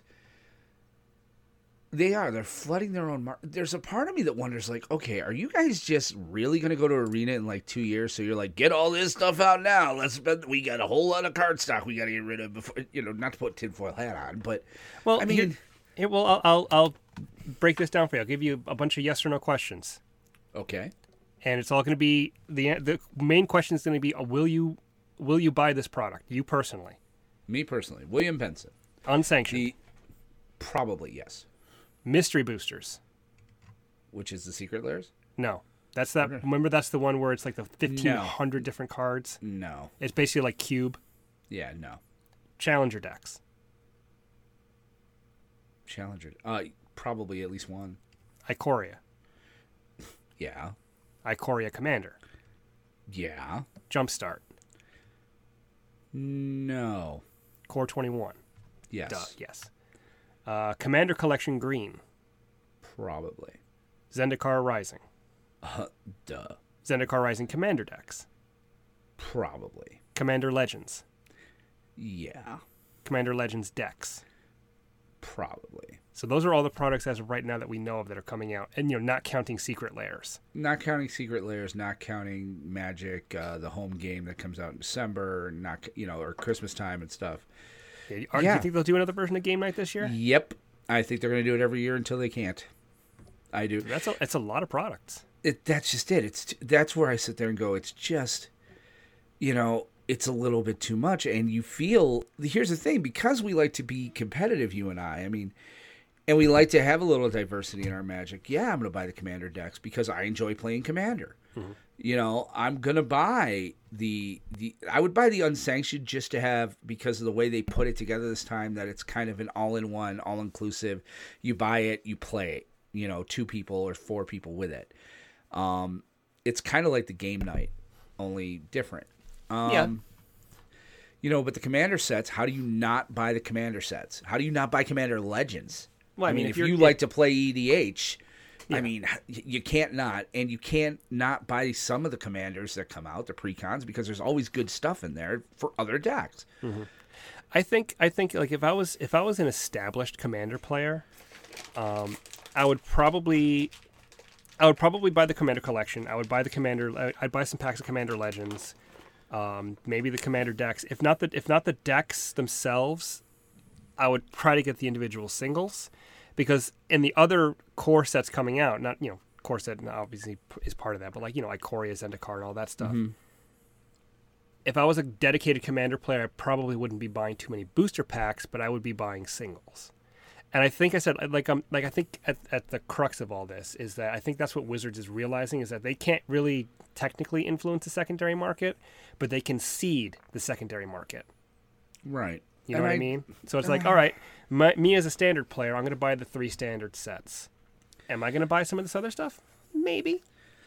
Speaker 1: They're flooding their own market. There's a part of me that wonders, like, okay, are you guys just really going to go to Arena in like 2 years? So you're like, get all this stuff out now. We got a whole lot of card stock we got to get rid of before, not to put tinfoil hat on, but
Speaker 2: well, I mean, I'll break this down for you. I'll give you a bunch of yes or no questions.
Speaker 1: Okay.
Speaker 2: And it's all going to be the main question is going to be, will you buy this product? You personally?
Speaker 1: Me personally, William Benson,
Speaker 2: unsanctioned.
Speaker 1: Probably yes.
Speaker 2: Mystery boosters.
Speaker 1: Which is the Secret Lairs?
Speaker 2: No. That's that. Okay. Remember, that's the one where it's like the 1,500 different cards?
Speaker 1: No.
Speaker 2: It's basically like Cube?
Speaker 1: Yeah, no.
Speaker 2: Challenger decks.
Speaker 1: Challenger? Probably at least one.
Speaker 2: Ikoria.
Speaker 1: Yeah.
Speaker 2: Ikoria Commander.
Speaker 1: Yeah.
Speaker 2: Jumpstart.
Speaker 1: No.
Speaker 2: Core 21.
Speaker 1: Yes.
Speaker 2: Duh, yes. Commander Collection Green.
Speaker 1: Probably.
Speaker 2: Zendikar Rising.
Speaker 1: Duh.
Speaker 2: Zendikar Rising Commander decks.
Speaker 1: Probably.
Speaker 2: Commander Legends.
Speaker 1: Yeah.
Speaker 2: Commander Legends decks.
Speaker 1: Probably.
Speaker 2: So those are all the products as of right now that we know of that are coming out, and not counting Secret Lairs.
Speaker 1: Not counting Secret Lairs, not counting Magic, the home game that comes out in December, not or Christmas time and stuff.
Speaker 2: Do you think they'll do another version of Game Night this year?
Speaker 1: Yep, I think they're going to do it every year until they can't. I do.
Speaker 2: It's a lot of products.
Speaker 1: That's just it. That's where I sit there and go. It's just, it's a little bit too much, and you feel. Here's the thing: because we like to be competitive, you and I mean. And we like to have a little diversity in our Magic. Yeah, I'm going to buy the Commander decks because I enjoy playing Commander. Mm-hmm. I'm going to buy I would buy the unsanctioned just to have, because of the way they put it together this time, that it's kind of an all-in-one, all-inclusive. You buy it, you play it, 2 people or 4 people with it. It's kind of like the Game Night, only different.
Speaker 2: Yeah.
Speaker 1: But the Commander sets, how do you not buy the Commander sets? How do you not buy Commander Legends?
Speaker 2: Well,
Speaker 1: I mean, if you like to play EDH, I mean, you can't not. And you can't not buy some of the Commanders that come out, the pre-cons, because there's always good stuff in there for other decks.
Speaker 2: Mm-hmm. I think like if I was an established Commander player, I would probably buy the Commander collection. I would buy the Commander. I'd buy some packs of Commander Legends. Maybe the Commander decks. If not the decks themselves, I would try to get the individual singles, because in the other core sets coming out, not core set obviously is part of that, but Ikoria, Zendikar, and all that stuff. Mm-hmm. If I was a dedicated Commander player, I probably wouldn't be buying too many booster packs, but I would be buying singles. And I think I said I think at the crux of all this is that I think that's what Wizards is realizing, is that they can't really technically influence the secondary market, but they can seed the secondary market.
Speaker 1: Right.
Speaker 2: You know what I mean? So it's all right, me as a standard player, I'm going to buy the 3 standard sets. Am I going to buy some of this other stuff? Maybe.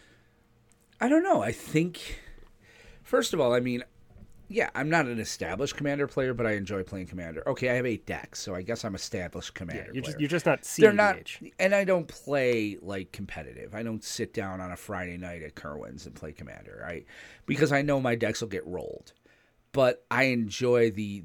Speaker 1: I don't know. I think, first of all, I'm not an established Commander player, but I enjoy playing Commander. Okay, I have 8 decks, so I guess I'm established Commander player.
Speaker 2: You're just not CEDH.
Speaker 1: They're not, and I don't play competitive. I don't sit down on a Friday night at Kerwin's and play Commander, because I know my decks will get rolled. But I enjoy the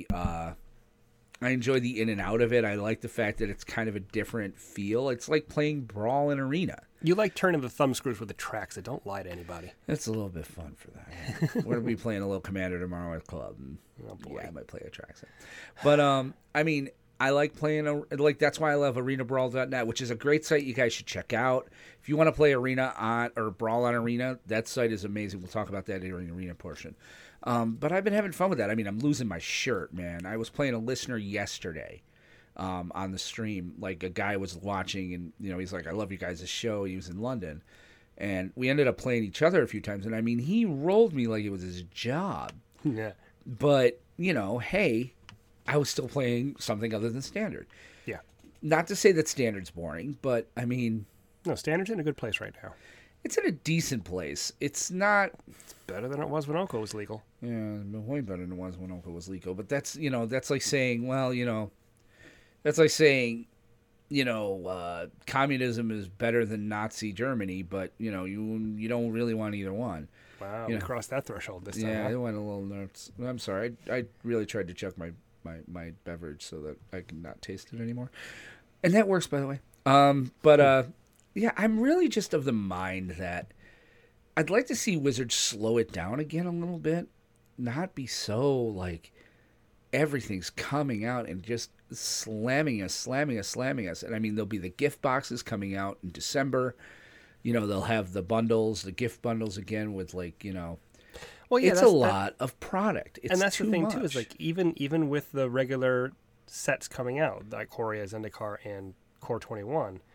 Speaker 1: in and out of it. I like the fact that it's kind of a different feel. It's like playing Brawl in Arena.
Speaker 2: You like turning the thumb screws with the tracks, so don't lie to anybody.
Speaker 1: It's a little bit fun for that. We're going to be playing a little Commander tomorrow at Club. And, yeah, I might play a track set. But, I like playing, that's why I love arenabrawl.net, which is a great site you guys should check out. If you want to play Arena or Brawl on Arena, that site is amazing. We'll talk about that during the Arena portion. But I've been having fun with that. I'm losing my shirt, man. I was playing a listener yesterday on the stream. Like, a guy was watching, and, he's like, I love you guys' show. He was in London. And we ended up playing each other a few times. And, he rolled me like it was his job.
Speaker 2: Yeah.
Speaker 1: But, hey, I was still playing something other than Standard.
Speaker 2: Yeah.
Speaker 1: Not to say that Standard's boring, but,
Speaker 2: no, Standard's in a good place right now.
Speaker 1: It's in a decent place. It's not...
Speaker 2: It's better than it was when Oko was legal.
Speaker 1: Yeah, way better than it was when Oko was legal. But that's, that's like saying, that's like saying, communism is better than Nazi Germany, but, you don't really want either one.
Speaker 2: Wow, we crossed that threshold this time.
Speaker 1: Yeah, I went a little nuts. I'm sorry. I really tried to chuck my beverage so that I can not taste it anymore. And that works, by the way. Yeah, I'm really just of the mind that I'd like to see Wizards slow it down again a little bit. Not be so, everything's coming out and just slamming us. And, there'll be the gift boxes coming out in December. They'll have the gift bundles again with, well, yeah, it's a lot of product. It's
Speaker 2: and that's
Speaker 1: too
Speaker 2: the thing,
Speaker 1: much.
Speaker 2: too, is, even with the regular sets coming out, like Ikoria, Zendikar, and Core 21,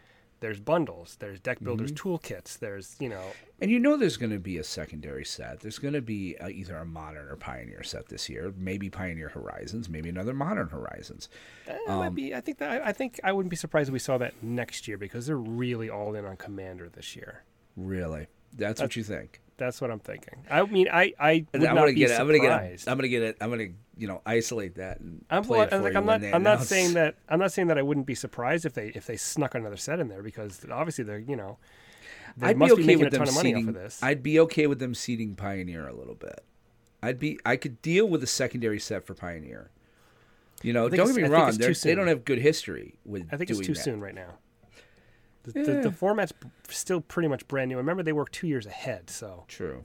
Speaker 2: there's bundles, there's deck builders toolkits, there's
Speaker 1: And there's going to be a secondary set. There's going to be either a Modern or Pioneer set this year. Maybe Pioneer Horizons, maybe another Modern Horizons.
Speaker 2: Might be. I think I wouldn't be surprised if we saw that next year because they're really all in on Commander this year.
Speaker 1: Really? That's what you think?
Speaker 2: That's what I'm thinking. I mean, I would not be surprised.
Speaker 1: I'm gonna isolate that. And
Speaker 2: I'm
Speaker 1: play it for you when they
Speaker 2: not
Speaker 1: announce.
Speaker 2: saying that. I'm not saying that I wouldn't be surprised if they snuck another set in there because obviously they're they
Speaker 1: I'd
Speaker 2: must
Speaker 1: be
Speaker 2: be
Speaker 1: okay
Speaker 2: making
Speaker 1: with
Speaker 2: a
Speaker 1: them
Speaker 2: ton of money
Speaker 1: seeding.
Speaker 2: off of this.
Speaker 1: I'd be okay with them seeding Pioneer a little bit. I could deal with a secondary set for Pioneer. Don't get me wrong. They don't have good history with.
Speaker 2: I think it's
Speaker 1: doing
Speaker 2: too
Speaker 1: that.
Speaker 2: soon right now. The format's still pretty much brand new. Remember, they work 2 years ahead. So
Speaker 1: True.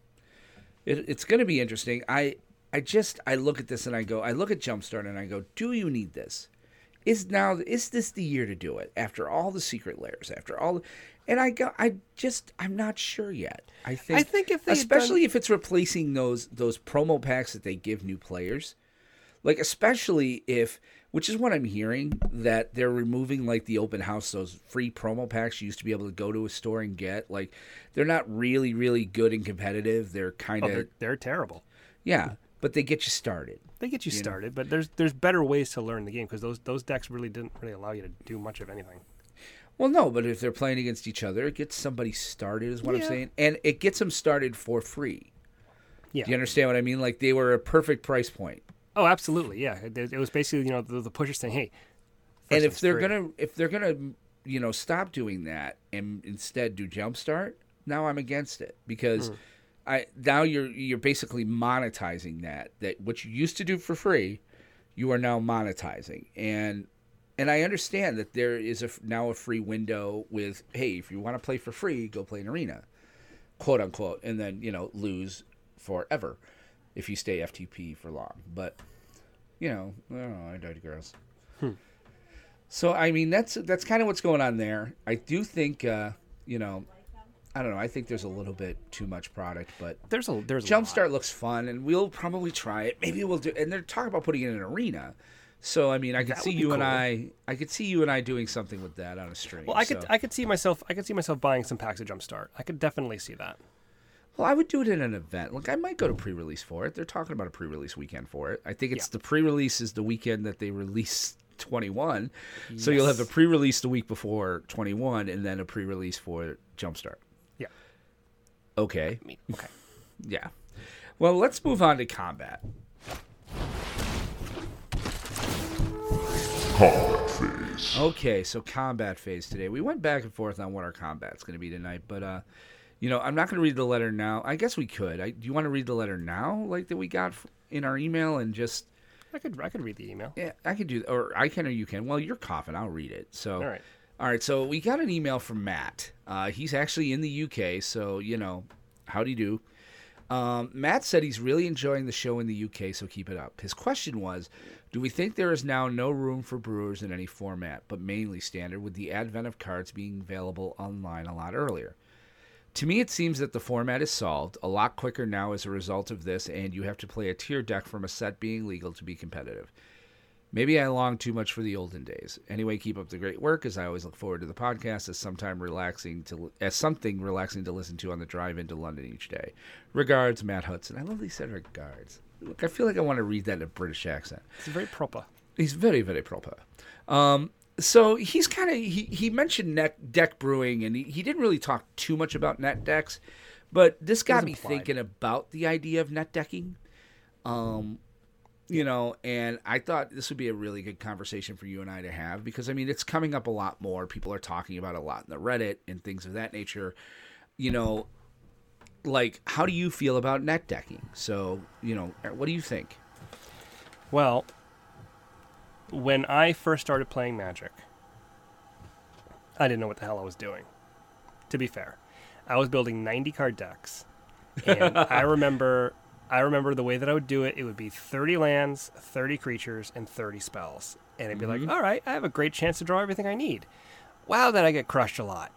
Speaker 1: It's going to be interesting. I look at this and I look at Jumpstart and I go, do you need this? Is this the year to do it? After all the secret layers, and I'm not sure yet. I think
Speaker 2: if they
Speaker 1: especially if it's replacing those promo packs that they give new players, like especially if. Which is what I'm hearing, that they're removing like the open house, those free promo packs you used to be able to go to a store and get. Like they're not really, really good and competitive. They're kind of
Speaker 2: they're terrible.
Speaker 1: Yeah, but they get you started.
Speaker 2: They get you started, but there's better ways to learn the game because those decks really didn't really allow you to do much of anything.
Speaker 1: Well, no, but if they're playing against each other, it gets somebody started, is what I'm saying, and it gets them started for free.
Speaker 2: Yeah,
Speaker 1: do you understand what I mean? Like they were a perfect price point.
Speaker 2: Oh, absolutely, yeah. It was basically the pusher saying, "Hey,"
Speaker 1: and if they're gonna stop doing that and instead do Jumpstart, now I'm against it because now you're basically monetizing that what you used to do for free, you are now monetizing, and I understand that there is now a free window with, hey, if you want to play for free, go play an arena, quote unquote, and then lose forever if you stay FTP for long. But I don't know, I digress. So I mean that's kind of what's going on there. I do think I don't know. I think there's a little bit too much product, but
Speaker 2: there's
Speaker 1: Jumpstart looks fun, and we'll probably try it. Maybe we'll do. And they're talking about putting it in an arena. So I mean, I could see you and I doing something with that on a stream.
Speaker 2: Well, I could see myself buying some packs of Jumpstart. I could definitely see that.
Speaker 1: Well, I would do it in an event. Like I might go to pre-release for it. They're talking about a pre-release weekend for it. I think it's the pre-release is the weekend that they release 21. Yes. So you'll have the pre-release the week before 21, and then a pre-release for Jumpstart.
Speaker 2: Yeah.
Speaker 1: Okay.
Speaker 2: Okay.
Speaker 1: Yeah. Well, let's move on to combat.
Speaker 3: Combat phase.
Speaker 1: Okay, so combat phase today. We went back and forth on what our combat's going to be tonight, but I'm not going to read the letter now. I guess we could. Do you want to read the letter now, like that we got in our email, and just?
Speaker 2: I could read the email.
Speaker 1: Yeah, I could do, or I can, or you can. Well, you're coughing. I'll read it. So, all right. So we got an email from Matt. He's actually in the UK, so howdy do. Matt said he's really enjoying the show in the UK, so keep it up. His question was, do we think there is now no room for brewers in any format, but mainly standard, with the advent of cards being available online a lot earlier? To me, it seems that the format is solved a lot quicker now as a result of this, and you have to play a tier deck from a set being legal to be competitive. Maybe I long too much for the olden days. Anyway, keep up the great work, as I always look forward to the podcast as something relaxing to listen to on the drive into London each day. Regards, Matt Hudson. I love that he said regards. Look, I feel like I want to read that in a British accent.
Speaker 2: It's very proper.
Speaker 1: He's very, very proper. So he's kind of he mentioned deck brewing, and he didn't really talk too much about net decks, but this got me thinking about the idea of net decking. And I thought this would be a really good conversation for you and I to have, because I mean it's coming up a lot more. People are talking about it a lot in the Reddit and things of that nature. Like, how do you feel about net decking? So, what do you think?
Speaker 2: Well, when I first started playing Magic, I didn't know what the hell I was doing. To be fair, I was building 90-card decks, and I remember the way that I would do it. It would be 30 lands, 30 creatures, and 30 spells, and it'd be like, all right, I have a great chance to draw everything I need. Wow, that I get crushed a lot.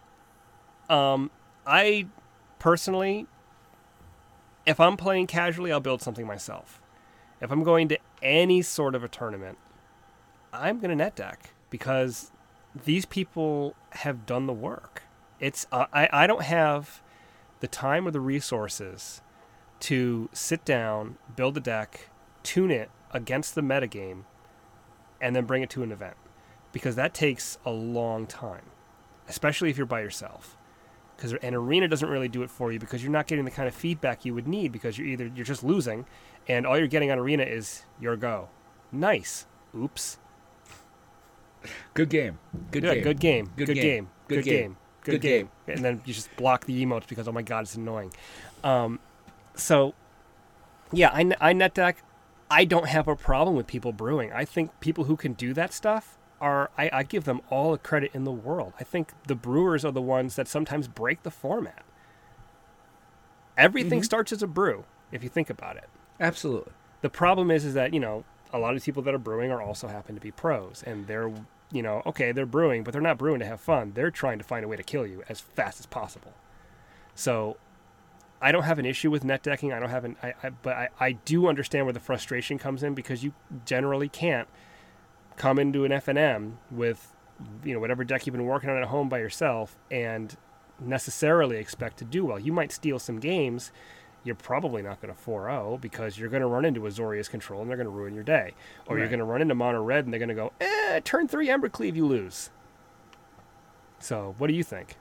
Speaker 2: I personally, if I'm playing casually, I'll build something myself. If I'm going to any sort of a tournament, I'm going to net deck, because these people have done the work. It's I don't have the time or the resources to sit down, build a deck, tune it against the metagame, and then bring it to an event. Because that takes a long time, especially if you're by yourself. Because an arena doesn't really do it for you because you're not getting the kind of feedback you would need because you're just losing, and all you're getting on arena is your go. Nice. Oops.
Speaker 1: Good game. Good game.
Speaker 2: Good game.
Speaker 1: Good
Speaker 2: Good
Speaker 1: game.
Speaker 2: game.
Speaker 1: Good
Speaker 2: Good
Speaker 1: game.
Speaker 2: game.
Speaker 1: Good
Speaker 2: Good
Speaker 1: game.
Speaker 2: game. And then you just block the emotes because, oh my god, it's annoying. So, yeah, I net deck. I don't have a problem with people brewing. I think people who can do that stuff I give them all the credit in the world. I think the brewers are the ones that sometimes break the format. Everything starts as a brew, if you think about it.
Speaker 1: Absolutely.
Speaker 2: The problem is that, a lot of people that are brewing are also happen to be pros, and they're, okay, they're brewing, but they're not brewing to have fun. They're trying to find a way to kill you as fast as possible. So I don't have an issue with net decking. But I do understand where the frustration comes in because you generally can't come into an FNM with, whatever deck you've been working on at home by yourself and necessarily expect to do well. You might steal some games. You're probably not going to 4-0 because you're going to run into Azorius Control and they're going to ruin your day. Or you're going to run into Mono Red and they're going to go, turn 3 Embercleave, you lose. So, what do you think?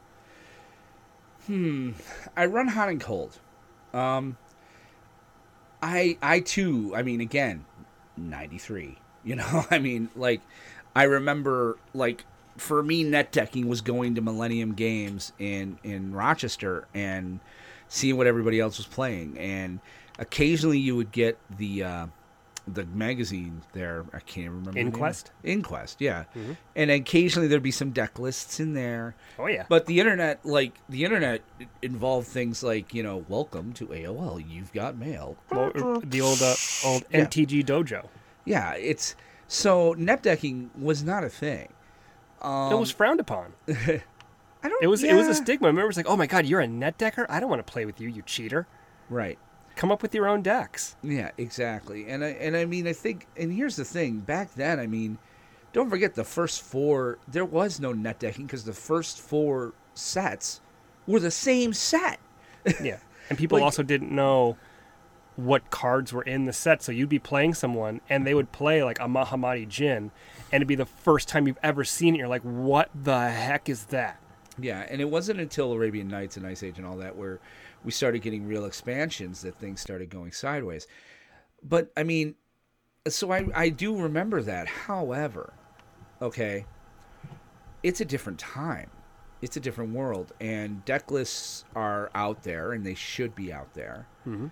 Speaker 1: I run hot and cold. I too, again, 93. I remember, for me, net decking was going to Millennium Games in Rochester and seeing what everybody else was playing. And occasionally you would get the magazine there. I can't remember.
Speaker 2: Inquest?
Speaker 1: Inquest, yeah.
Speaker 2: Mm-hmm.
Speaker 1: And occasionally there'd be some deck lists in there.
Speaker 2: Oh, yeah.
Speaker 1: But the internet involved things like, welcome to AOL. You've got mail.
Speaker 2: Well, the old MTG Dojo.
Speaker 1: Yeah, so net decking was not a thing.
Speaker 2: It was frowned upon. It was a stigma. I remember it was like, oh my god, you're a net decker? I don't want to play with you, you cheater.
Speaker 1: Right.
Speaker 2: Come up with your own decks.
Speaker 1: Yeah, exactly. And I think, and here's the thing, back then, don't forget the first 4, there was no net decking because the first 4 sets were the same set.
Speaker 2: Yeah. And people also didn't know what cards were in the set. So you'd be playing someone and they would play like a Mahamati Jin and it'd be the first time you've ever seen it. You're like, what the heck is that?
Speaker 1: Yeah, and it wasn't until Arabian Nights and Ice Age and all that where we started getting real expansions that things started going sideways. But, so I do remember that. However, okay, it's a different time. It's a different world. And deck lists are out there, and they should be out there.
Speaker 2: Mm-hmm.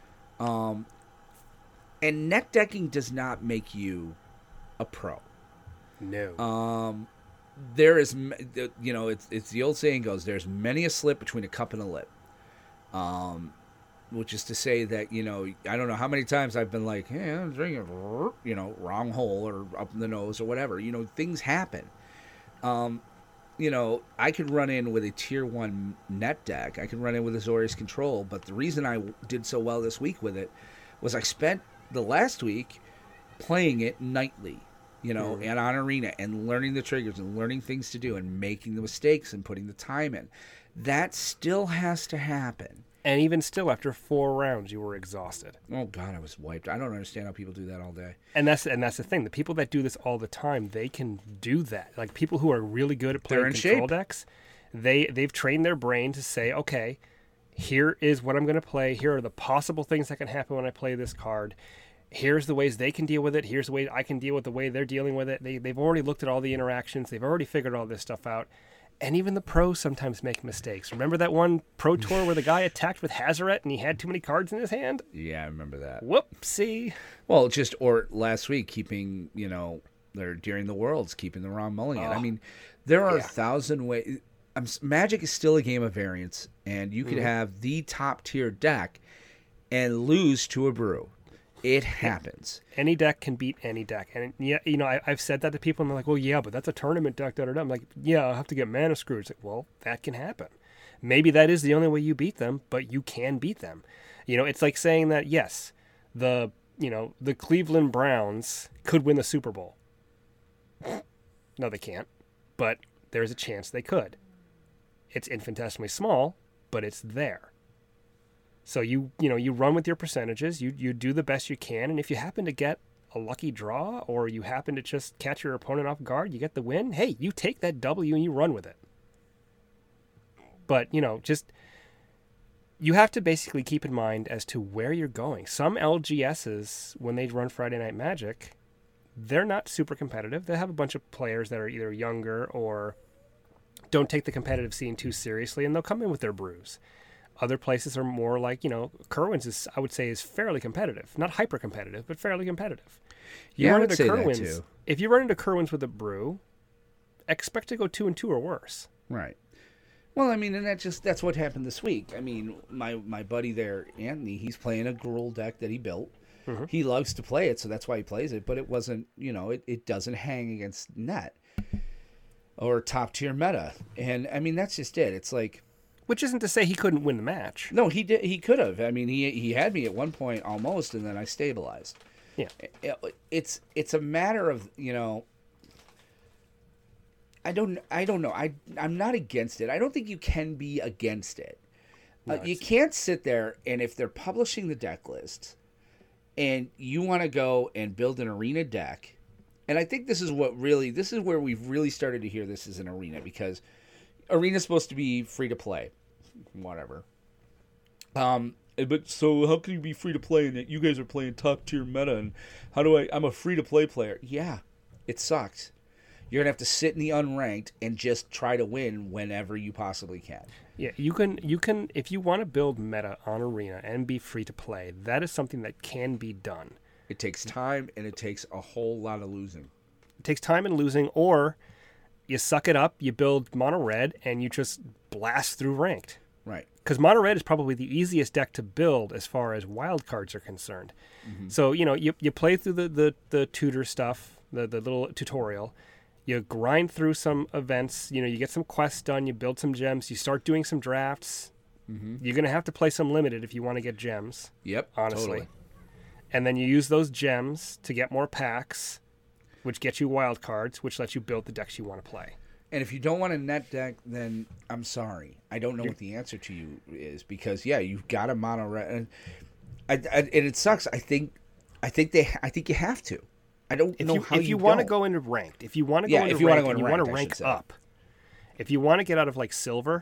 Speaker 1: And net decking does not make you a pro.
Speaker 2: No.
Speaker 1: There is, it's the old saying goes, there's many a slip between a cup and a lip. Which is to say that, I don't know how many times I've been like, hey, I'm drinking, wrong hole or up in the nose or whatever. Things happen. I could run in with a tier 1 net deck. I could run in with Azorius Control. But the reason I did so well this week with it was I spent the last week playing it nightly. And on Arena and learning the triggers and learning things to do and making the mistakes and putting the time in. That still has to happen.
Speaker 2: And even still, after 4 rounds, you were exhausted.
Speaker 1: Oh, God, I was wiped. I don't understand how people do that all day.
Speaker 2: And that's the thing. The people that do this all the time, they can do that. Like, people who are really good at playing control decks, they've trained their brain to say, okay, here is what I'm going to play. Here are the possible things that can happen when I play this card. Here's the ways they can deal with it. Here's the way I can deal with the way they're dealing with it. They've already looked at all the interactions. They've already figured all this stuff out. And even the pros sometimes make mistakes. Remember that one pro tour where the guy attacked with Hazaret and he had too many cards in his hand?
Speaker 1: Yeah, I remember that.
Speaker 2: Whoopsie.
Speaker 1: Well, or last week, keeping, they're during the Worlds, keeping the Ron Mulligan.
Speaker 2: Oh.
Speaker 1: There are 1,000 ways. Magic is still a game of variance, and you could have the top tier deck and lose to a brew. It happens.
Speaker 2: Any deck can beat any deck. And, I've said that to people, and they're like, well, yeah, but that's a tournament deck. I'm like, yeah, I'll have to get mana screwed. It's like, well, that can happen. Maybe that is the only way you beat them, but you can beat them. It's like saying that, yes, the Cleveland Browns could win the Super Bowl. No, they can't. But there's a chance they could. It's infinitesimally small, but it's there. So you run with your percentages, you do the best you can, and if you happen to get a lucky draw or you happen to just catch your opponent off guard, you get the win, hey, you take that W and you run with it. But, you have to basically keep in mind as to where you're going. Some LGSs, when they run Friday Night Magic, they're not super competitive. They have a bunch of players that are either younger or don't take the competitive scene too seriously, and they'll come in with their brews. Other places are more like, Kerwin's I would say, is fairly competitive. Not hyper competitive, but fairly competitive.
Speaker 1: I would say that too.
Speaker 2: If you run into Kerwin's with a brew, expect to go 2-2 or worse.
Speaker 1: Right. Well, I mean, and that's what happened this week. I mean, my buddy there, Anthony, he's playing a Gruul deck that he built. Mm-hmm. He loves to play it, so that's why he plays it, but it wasn't, it doesn't hang against net or top tier meta. And I mean, that's just it. It's like,
Speaker 2: which isn't to say he couldn't win the match.
Speaker 1: No, he did. He could have. I mean, he had me at one point almost, and then I stabilized.
Speaker 2: Yeah.
Speaker 1: It's a matter of, I don't know. I'm not against it. I don't think you can be against it. No, you can't sit there and if they're publishing the deck list and you want to go and build an arena deck, and I think this is where we've really started to hear this as an arena, because arena's supposed to be free to play. Whatever. But so how can you be free to play and that you guys are playing top tier meta, and I'm a free to play player. Yeah, it sucks. You're gonna have to sit in the unranked and just try to win whenever you possibly can.
Speaker 2: Yeah, you can if you want to build meta on arena and be free to play, that is something that can be done.
Speaker 1: It takes time and it takes a whole lot of losing.
Speaker 2: It takes time and losing, or you suck it up, you build mono red, and you just blast through ranked.
Speaker 1: Right.
Speaker 2: Because mono red is probably the easiest deck to build as far as wild cards are concerned. Mm-hmm. So, you play through the tutor stuff, the little tutorial. You grind through some events. You get some quests done. You build some gems. You start doing some drafts. Mm-hmm. You're going to have to play some limited if you want to get gems.
Speaker 1: Yep,
Speaker 2: honestly.
Speaker 1: Totally.
Speaker 2: And then you use those gems to get more packs, which get you wild cards, which lets you build the decks you want to play.
Speaker 1: And if you don't want a net deck, then I'm sorry. I don't know what the answer to you is, because you've got a mono red, and it sucks. I think you have to. I don't know how
Speaker 2: if you want to go into ranked. If you want to go into ranked, and you want to rank up. If you want to get out of like silver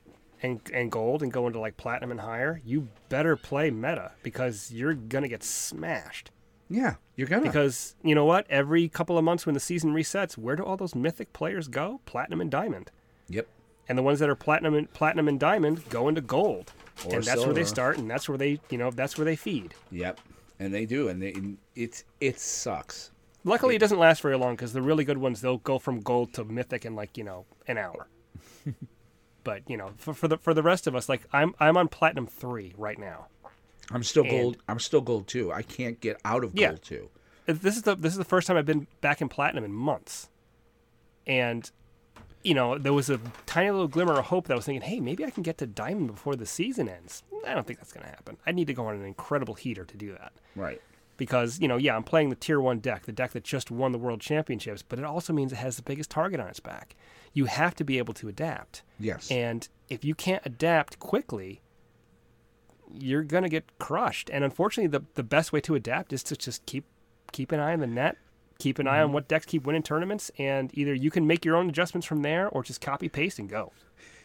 Speaker 2: and gold and go into like platinum and higher, you better play meta, because you're gonna get smashed.
Speaker 1: Yeah, you're gonna.
Speaker 2: Because you know what? Every couple of months when the season resets, where do all those mythic players go? Platinum and diamond.
Speaker 1: Yep.
Speaker 2: And the ones that are platinum and diamond go into gold,
Speaker 1: or
Speaker 2: and that's
Speaker 1: silver.
Speaker 2: Where they start, and that's where they feed.
Speaker 1: Yep. And they do, and it sucks.
Speaker 2: Luckily, it doesn't last very long, because the really good ones, they'll go from gold to mythic in an hour. But for the rest of us, like I'm on platinum 3 right now.
Speaker 1: I'm still gold. I'm still gold 2. I can't get out of gold 2.
Speaker 2: This is the first time I've been back in platinum in months, and there was a tiny little glimmer of hope that I was thinking, hey, maybe I can get to diamond before the season ends. I don't think that's going to happen. I need to go on an incredible heater to do that.
Speaker 1: Right.
Speaker 2: Because, I'm playing the tier 1 deck, the deck that just won the world championships, but it also means it has the biggest target on its back. You have to be able to adapt.
Speaker 1: Yes.
Speaker 2: And if you can't adapt quickly, you're going to get crushed. And unfortunately, the best way to adapt is to just keep an eye on the net, keep an eye on what decks keep winning tournaments, and either you can make your own adjustments from there or just copy, paste, and go.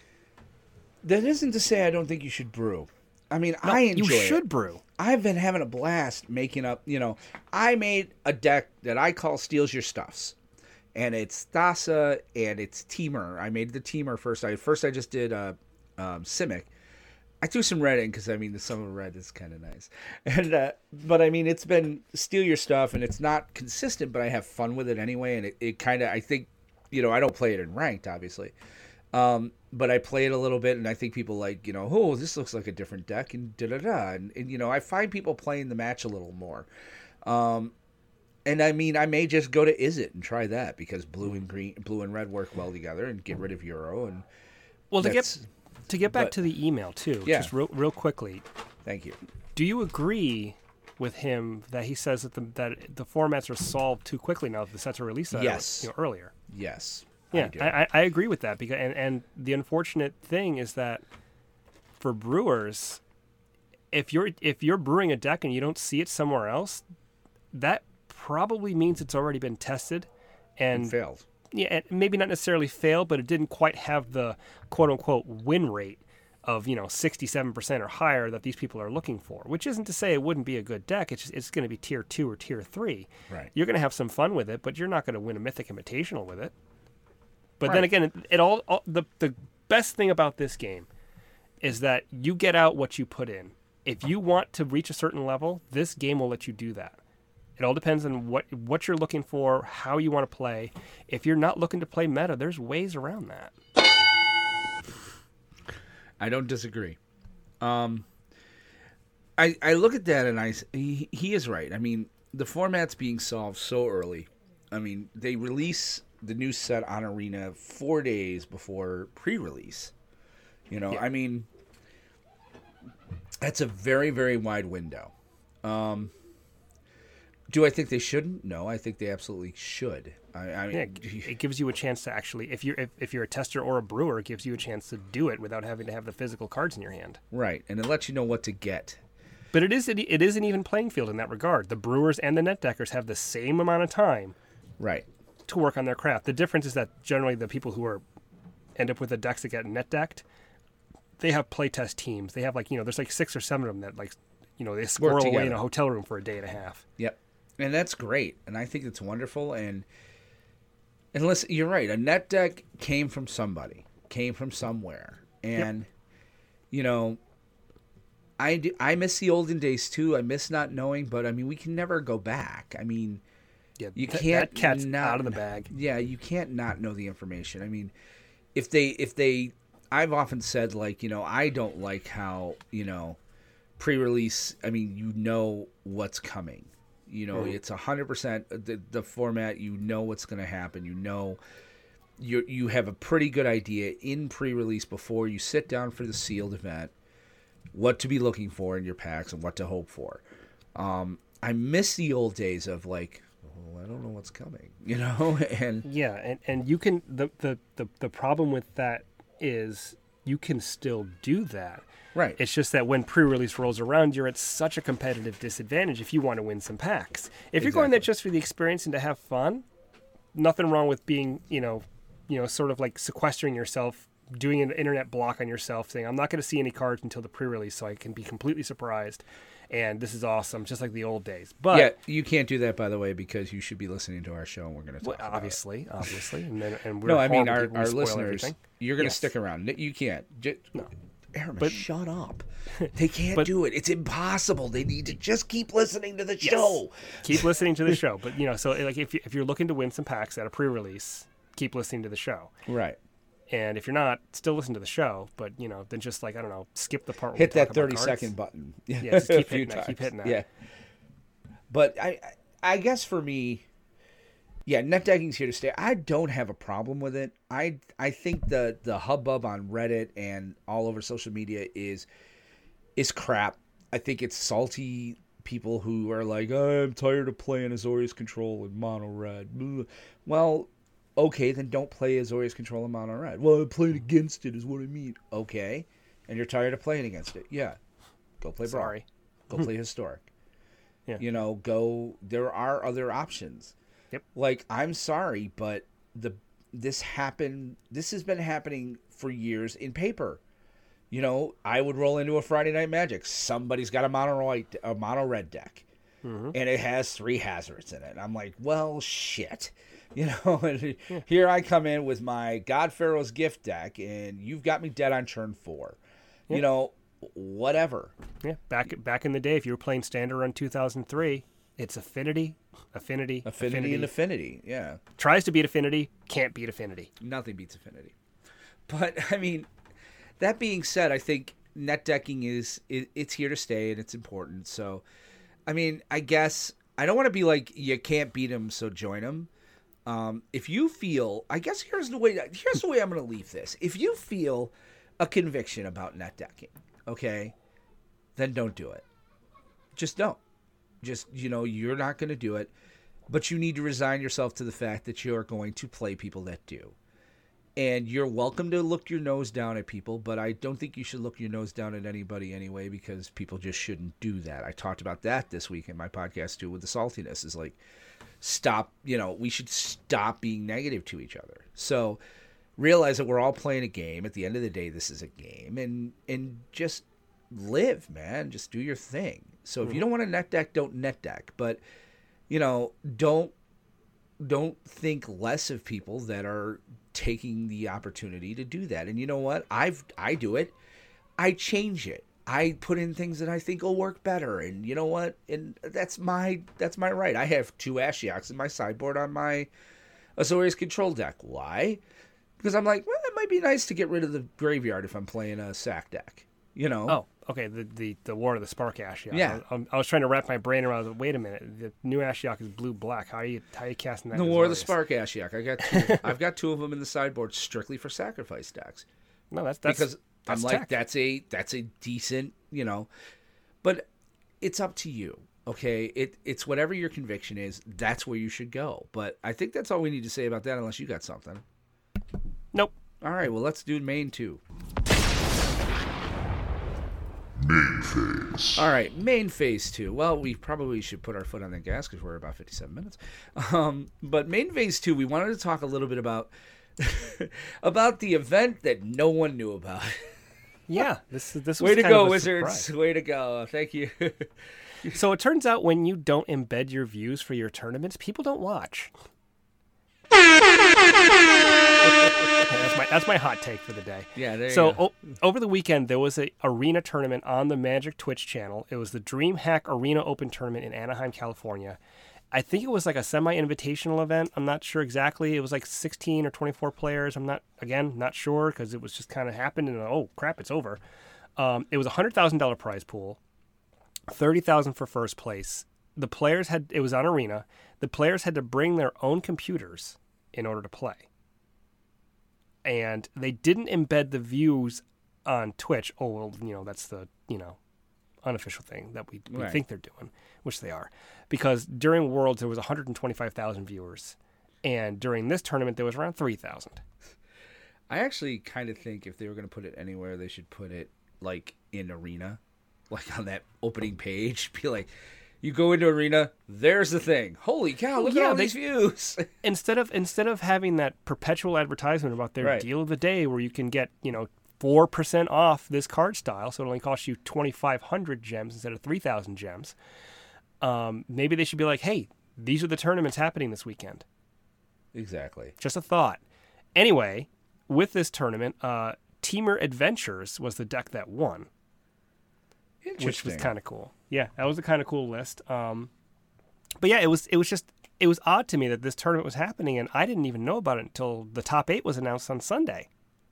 Speaker 1: That isn't to say I don't think you should brew. I mean, I enjoy it.
Speaker 2: You should brew.
Speaker 1: I've been having a blast making up, I made a deck that I call Steals Your Stuffs. And it's Thassa and it's Temur. I made the Temur first. I just did Simic. I threw some red in because, the summer red is kind of nice. And but, it's been Steal Your Stuff, and it's not consistent, but I have fun with it anyway. And it kind of, I think, I don't play it in ranked, obviously. But I play it a little bit, and I think people like, oh, this looks like a different deck, and da-da-da. And I find people playing the match a little more. And I may just go to Izzet and try that, because blue and red work well together, and get rid of Euro. And
Speaker 2: to get back to the email too, just real quickly.
Speaker 1: Thank you.
Speaker 2: Do you agree with him that he says that the formats are solved too quickly now that the sets are released?
Speaker 1: Yes.
Speaker 2: Earlier.
Speaker 1: Yes.
Speaker 2: Yeah,
Speaker 1: do.
Speaker 2: I agree with that because and the unfortunate thing is that for brewers, if you're brewing a deck and you don't see it somewhere else, that probably means it's already been tested and
Speaker 1: failed.
Speaker 2: Yeah, and maybe not necessarily failed, but it didn't quite have the quote unquote win rate of 67% or higher that these people are looking for. Which isn't to say it wouldn't be a good deck. It's going to be tier 2 or tier 3.
Speaker 1: Right.
Speaker 2: You're going to have some fun with it, but you're not going to win a Mythic Invitational with it. But then
Speaker 1: Right.
Speaker 2: again, the best thing about this game is that you get out what you put in. If you want to reach a certain level, this game will let you do that. It all depends on what you're looking for, how you want to play. If you're not looking to play meta, there's ways around that.
Speaker 1: I don't disagree. I look at that and he is right. I mean, the format's being solved so early. I mean, they release the new set on Arena 4 days before pre-release.
Speaker 2: Yeah.
Speaker 1: I mean, that's a very, very wide window. Do I think they shouldn't? No, I think they absolutely should. I mean,
Speaker 2: It gives you a chance to actually, if you're a tester or a brewer, it gives you a chance to do it without having to have the physical cards in your hand.
Speaker 1: right, and it lets you know what to get.
Speaker 2: But it is an even playing field in that regard. The brewers and the net deckers have the same amount of time
Speaker 1: Right.
Speaker 2: to work on their craft. The difference is that generally the people who end up with the decks that get net decked, they have playtest teams. They have there's 6 or 7 of them that they squirrel away in
Speaker 1: together.
Speaker 2: a hotel room for a day and a half.
Speaker 1: Yep. And that's great. And I think it's wonderful. And listen, you're right. A net deck came from somebody, came from somewhere. And, I miss the olden days too. I miss not knowing, but I mean, we can never go back. I mean,
Speaker 2: Yeah,
Speaker 1: you
Speaker 2: that
Speaker 1: can't
Speaker 2: cat's
Speaker 1: not,
Speaker 2: out of the bag.
Speaker 1: Yeah, you can't not know the information. I mean, if I've often said I don't like how, pre-release, I mean, what's coming. It's 100% the format. What's going to happen. You have a pretty good idea in pre-release before you sit down for the sealed event, what to be looking for in your packs and what to hope for. I miss the old days of I don't know what's coming, and
Speaker 2: Yeah, and you can the problem with that is you can still do that.
Speaker 1: right.
Speaker 2: It's just that when pre-release rolls around, you're at such a competitive disadvantage if you want to win some packs. If you're going there just for the experience and to have fun, nothing wrong with being, sort of like sequestering yourself, doing an internet block on yourself, saying, I'm not going to see any cards until the pre-release so I can be completely surprised. And this is awesome, just like the old days. But
Speaker 1: yeah, you can't do that, by the way, because you should be listening to our show and we're going to talk about it.
Speaker 2: obviously, and we're
Speaker 1: No, I mean,
Speaker 2: horrible people who
Speaker 1: our
Speaker 2: spoil
Speaker 1: listeners,
Speaker 2: everything.
Speaker 1: you're going to
Speaker 2: Yes.
Speaker 1: stick around. You can't. Aaron,
Speaker 2: But-
Speaker 1: shut up. They can't do it. It's impossible. They need to just keep listening to the show.
Speaker 2: Keep listening to the show. But so if you're looking to win some packs at a pre-release, keep listening to the show.
Speaker 1: Right.
Speaker 2: And if you're not, still listen to the show. But then just I don't know, skip the part. Where
Speaker 1: Hit
Speaker 2: we talk
Speaker 1: that
Speaker 2: about
Speaker 1: 30-second
Speaker 2: cards.
Speaker 1: button.
Speaker 2: Yeah, just
Speaker 1: a
Speaker 2: keep
Speaker 1: few
Speaker 2: hitting that. Keep
Speaker 1: times.
Speaker 2: hitting that.
Speaker 1: Yeah. But I guess for me, yeah, net decking's here to stay. I don't have a problem with it. I think the hubbub on Reddit and all over social media is crap. I think it's salty people who are like, I'm tired of playing Azorius Control in mono red. Blah. Well, okay, then don't play Azorius Control in mono red. Well, I played against it is what I mean. Okay. And you're tired of playing against it. Yeah. Go play Brawl.
Speaker 2: Sorry.
Speaker 1: Go play Historic.
Speaker 2: Yeah.
Speaker 1: There are other options.
Speaker 2: Yep.
Speaker 1: I'm sorry, but this has been happening for years in paper. I would roll into a Friday Night Magic. Somebody's got a mono red deck, and it has 3 hazards in it. I'm like, well, shit. And here I come in with my God Pharaoh's Gift deck, and you've got me dead on turn 4. Whatever.
Speaker 2: Yeah. Back in the day, if you were playing Standard Run 2003, it's affinity.
Speaker 1: Affinity and affinity. Yeah.
Speaker 2: Tries to beat affinity, can't beat affinity.
Speaker 1: Nothing beats affinity. But I mean, that being said, I think net decking it's here to stay and it's important. So, I mean, I guess I don't want to be like you can't beat them, so join them. If you feel, I guess here's the way I'm going to leave this. If you feel a conviction about net decking, okay, then don't do it. Just don't. Just you're not going to do it, but you need to resign yourself to the fact that you are going to play people that do. And you're welcome to look your nose down at people, but I don't think you should look your nose down at anybody anyway, because people just shouldn't do that. I talked about that this week in my podcast too with the saltiness. Is like, stop, we should stop being negative to each other. So realize that we're all playing a game. At the end of the day, this is a game, and just live, man. Just do your thing. So if you don't want to net deck, don't net deck. But, don't think less of people that are taking the opportunity to do that. And you know what? I do it. I change it. I put in things that I think will work better. And you know what? And that's my right. I have 2 Ashioks in my sideboard on my Azorius control deck. Why? Because I'm like, well, it might be nice to get rid of the graveyard if I'm playing a sack deck.
Speaker 2: Oh, okay. The War of the Spark Ashiok.
Speaker 1: Yeah.
Speaker 2: I was trying to wrap my brain around. Wait a minute. The new Ashiok is blue-black. How are you casting that?
Speaker 1: The War of the Spark Ashiok. I've got 2 of them in the sideboard strictly for sacrifice decks.
Speaker 2: No, that's
Speaker 1: because
Speaker 2: that's
Speaker 1: I'm like,
Speaker 2: tech.
Speaker 1: that's a decent, but it's up to you. Okay, it's whatever your conviction is. That's where you should go. But I think that's all we need to say about that, unless you got something.
Speaker 2: Nope.
Speaker 1: All right, well, let's do main 2.
Speaker 3: Main phase.
Speaker 1: All right, main phase 2. Well, we probably should put our foot on the gas because we're about 57 minutes. But main phase 2, we wanted to talk a little bit about about the event that no one knew about.
Speaker 2: Yeah, this was
Speaker 1: way to
Speaker 2: kind
Speaker 1: go,
Speaker 2: of a
Speaker 1: Wizards!
Speaker 2: surprise.
Speaker 1: Way to go! Thank you.
Speaker 2: So it turns out when you don't embed your views for your tournaments, people don't watch. That's my hot take for the day.
Speaker 1: Yeah, there you go.
Speaker 2: Over the weekend, there was an arena tournament on the Magic Twitch channel. It was the DreamHack Arena Open Tournament in Anaheim, California. I think it was like a semi-invitational event. I'm not sure exactly. It was like 16 or 24 players. I'm not sure because it was just kind of happened and oh crap, it's over. It was a $100,000 prize pool, $30,000 for first place. It was on Arena. The players had to bring their own computers in order to play. And they didn't embed the views on Twitch. Oh, well, that's the, unofficial thing that we
Speaker 1: Right.
Speaker 2: think they're doing, which they are. Because during Worlds, there was 125,000 viewers. And during this tournament, there was around 3,000.
Speaker 1: I actually kind of think if they were going to put it anywhere, they should put it like in Arena, like on that opening page. Be like, you go into Arena, there's the thing. Holy cow! Look at all these views.
Speaker 2: Instead of having that perpetual advertisement about their
Speaker 1: Right.
Speaker 2: deal of the day, where you can get 4% off this card style, so it only costs you 2,500 gems instead of 3,000 gems. Maybe they should be like, hey, these are the tournaments happening this weekend.
Speaker 1: Exactly.
Speaker 2: Just a thought. Anyway, with this tournament, Teamer Adventures was the deck that won, which was kind of cool. Yeah, that was a kind of cool list. But yeah, it was odd to me that this tournament was happening, and I didn't even know about it until the top 8 was announced on Sunday.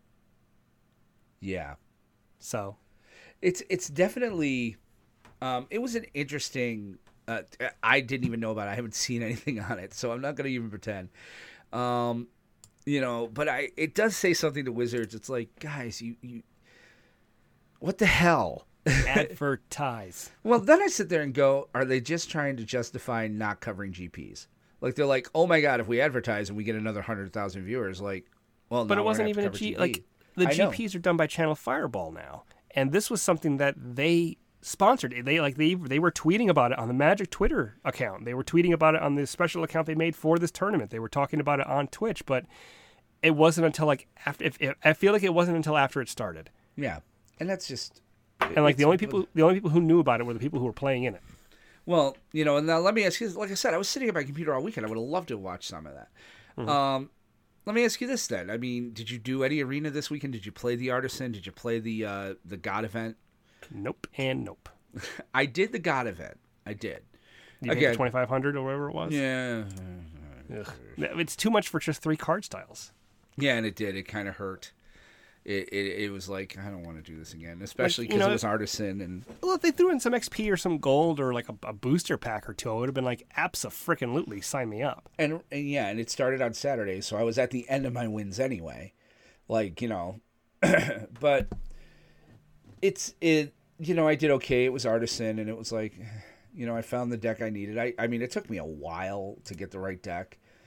Speaker 1: Yeah.
Speaker 2: So,
Speaker 1: It's definitely. It was an interesting. I didn't even know about it. I haven't seen anything on it, so I'm not going to even pretend. But it does say something to Wizards. It's like, guys, you what the hell?
Speaker 2: advertise.
Speaker 1: Well, then I sit there and go, are they just trying to justify not covering GPs? Like, they're like, oh my God, if we advertise and we get another 100,000 viewers, like, well,
Speaker 2: But
Speaker 1: now
Speaker 2: it
Speaker 1: we're
Speaker 2: wasn't
Speaker 1: gonna
Speaker 2: even a
Speaker 1: have to
Speaker 2: G.
Speaker 1: cover
Speaker 2: Like the
Speaker 1: I know.
Speaker 2: GPs are done by Channel Fireball now, and this was something that they sponsored. They were tweeting about it on the Magic Twitter account. They were tweeting about it on the special account they made for this tournament. They were talking about it on Twitch, but it wasn't until like after. I feel like it wasn't until after it started.
Speaker 1: Yeah, and that's just.
Speaker 2: And like the only people who knew about it were the people who were playing in it.
Speaker 1: Well, and now let me ask you, like I said, I was sitting at my computer all weekend. I would have loved to watch some of that.
Speaker 2: Mm-hmm.
Speaker 1: Let me ask you this then. I mean, did you do any arena this weekend? Did you play the Artisan? Did you play the God event?
Speaker 2: Nope and nope.
Speaker 1: I did the God event. I did.
Speaker 2: You paid 2,500 or whatever it was.
Speaker 1: Yeah.
Speaker 2: Ugh. It's too much for just 3 card styles.
Speaker 1: Yeah, and it did. It kind of hurt. It was like, I don't want to do this again, especially because
Speaker 2: Like,
Speaker 1: it was Artisan. And
Speaker 2: Well, if they threw in some XP or some gold or like a booster pack or two, I would have been like, abso-frickin-lutely, sign me up.
Speaker 1: and it started on Saturday, so I was at the end of my wins anyway. Like, but I did okay. It was Artisan, and it was like, I found the deck I needed. I mean, it took me a while to get the right deck.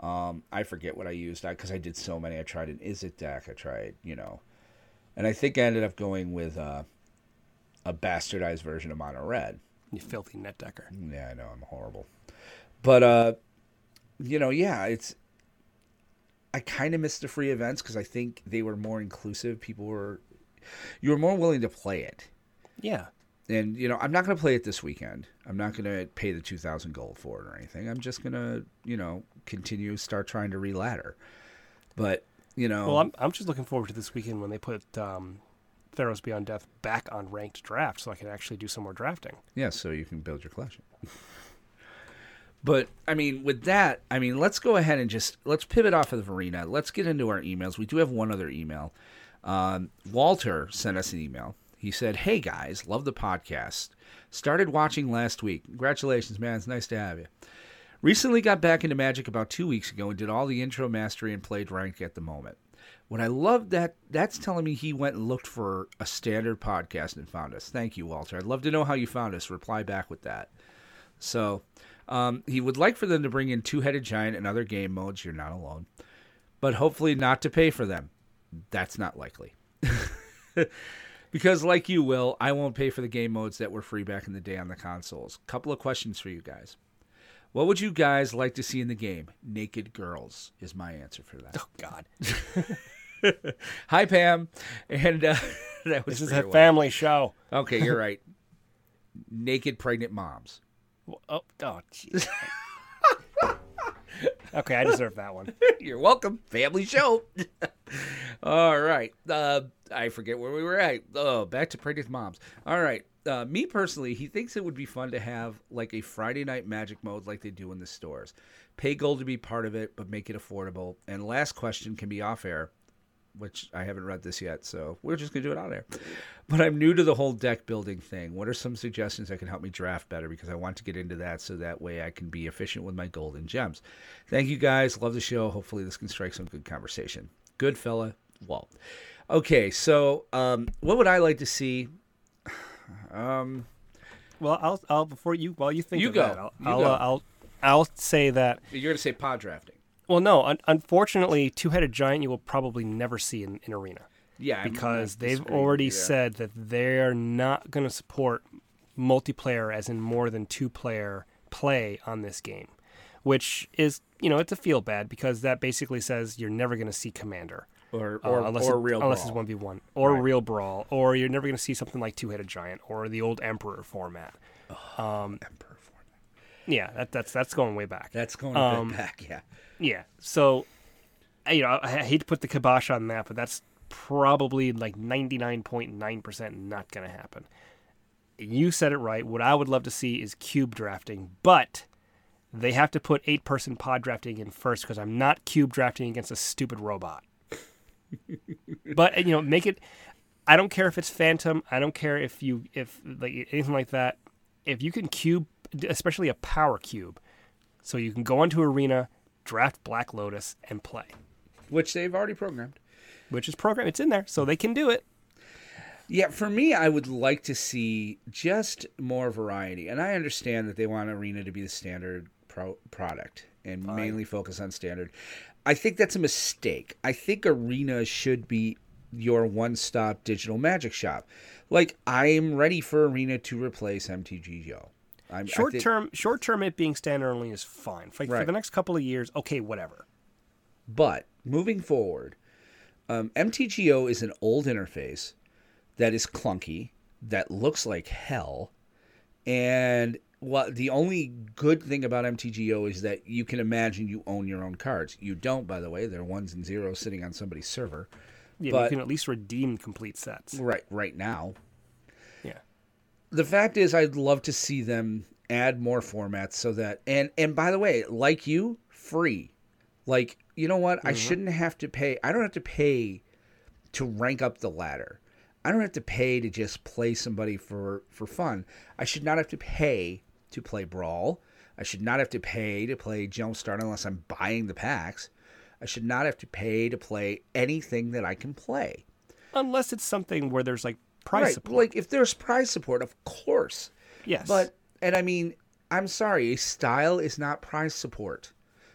Speaker 1: I forget what I used because I did so many. I tried an Izzet deck. I tried, and I think I ended up going with a bastardized version of Mono Red.
Speaker 2: You filthy net decker.
Speaker 1: Yeah, I know, I'm horrible. But yeah, I kind of missed the free events because I think they were more inclusive. You were more willing to play it.
Speaker 2: Yeah.
Speaker 1: And, I'm not going to play it this weekend. I'm not going to pay the 2,000 gold for it or anything. I'm just going to, continue, start trying to re-ladder. But,
Speaker 2: Well, I'm just looking forward to this weekend when they put Theros Beyond Death back on ranked draft so I can actually do some more drafting.
Speaker 1: Yeah, so you can build your collection. But, with that, let's go ahead and let's pivot off of the arena. Let's get into our emails. We do have one other email. Walter sent us an email. He said, "Hey guys, love the podcast. Started watching last week. Congratulations, man. It's nice to have you. Recently got back into Magic about 2 weeks ago and did all the intro mastery and played ranked at the moment. What I love that's telling me he went and looked for a standard podcast and found us. Thank you, Walter. I'd love to know how you found us. Reply back with that. So, he would like for them to bring in Two-Headed Giant and other game modes. You're not alone. But hopefully not to pay for them. That's not likely. Because like you, Will, I won't pay for the game modes that were free back in the day on the consoles. Couple of questions for you guys. What would you guys like to see in the game? Naked girls is my answer for that.
Speaker 2: Oh, God.
Speaker 1: Hi, Pam. And that was
Speaker 2: This is a family show.
Speaker 1: Okay, you're right. Naked pregnant moms.
Speaker 2: Oh, jeez. Okay, I deserve that one.
Speaker 1: You're welcome. Family show. All right. I forget where we were at. Oh, back to pregnant moms. All right. Me personally, he thinks it would be fun to have like a Friday night Magic mode like they do in the stores. Pay gold to be part of it, but make it affordable. And last question can be off air, which I haven't read this yet, so we're just going to do it on air. But I'm new to the whole deck building thing. What are some suggestions that can help me draft better? Because I want to get into that so that way I can be efficient with my gold and gems. Thank you, guys. Love the show. Hopefully this can strike some good conversation. Good fella, Walt. Okay, so what would I like to see?
Speaker 2: Well, I'll before you while you think
Speaker 1: You
Speaker 2: of
Speaker 1: go.
Speaker 2: that, I'll say that.
Speaker 1: You're going to say pod drafting.
Speaker 2: Well, no, unfortunately, Two-Headed Giant you will probably never see in Arena.
Speaker 1: Yeah,
Speaker 2: because they've already said that they're not going to support multiplayer, as in more than two-player play on this game, which is, it's a feel bad because that basically says you're never going to see Commander.
Speaker 1: Or
Speaker 2: real
Speaker 1: brawl.
Speaker 2: Unless it's 1v1. Or real brawl. Or you're never going to see something like Two-Headed Giant or the old Emperor format.
Speaker 1: Emperor format.
Speaker 2: Yeah, that's going way back.
Speaker 1: That's going a bit back, yeah.
Speaker 2: Yeah, so, I hate to put the kibosh on that, but that's probably like 99.9% not going to happen. You said it right. What I would love to see is cube drafting, but they have to put 8-person pod drafting in first because I'm not cube drafting against a stupid robot. But, make it... I don't care if it's Phantom. I don't care if like anything like that. If you can cube, especially a power cube, so you can go onto Arena, draft Black Lotus, and play.
Speaker 1: Which they've already programmed.
Speaker 2: Which is programmed. It's in there, so they can do it.
Speaker 1: Yeah, for me, I would like to see just more variety. And I understand that they want Arena to be the standard product and mainly focus on standard. I think that's a mistake. I think Arena should be your one-stop digital Magic shop. Like, I am ready for Arena to replace MTGO.
Speaker 2: Short term, it being standard only is fine. For the next couple of years, okay, whatever.
Speaker 1: But moving forward, MTGO is an old interface that is clunky, that looks like hell, and the only good thing about MTGO is that you can imagine you own your own cards. You don't, by the way. They're 1s and 0s sitting on somebody's server.
Speaker 2: Yeah, but you can at least redeem complete sets.
Speaker 1: Right now.
Speaker 2: Yeah.
Speaker 1: The fact is, I'd love to see them add more formats so that, and by the way, like you, free. Like, you know what? Mm-hmm. I shouldn't have to pay. I don't have to pay to rank up the ladder. I don't have to pay to just play somebody for fun. I should not have to pay to play Brawl. I should not have to pay to play Jumpstart unless I'm buying the packs. I should not have to pay to play anything that I can play.
Speaker 2: Unless it's something where there's like prize support.
Speaker 1: Like if there's prize support, of course.
Speaker 2: Yes.
Speaker 1: But, and I mean, I'm sorry, style is not prize support.
Speaker 2: No.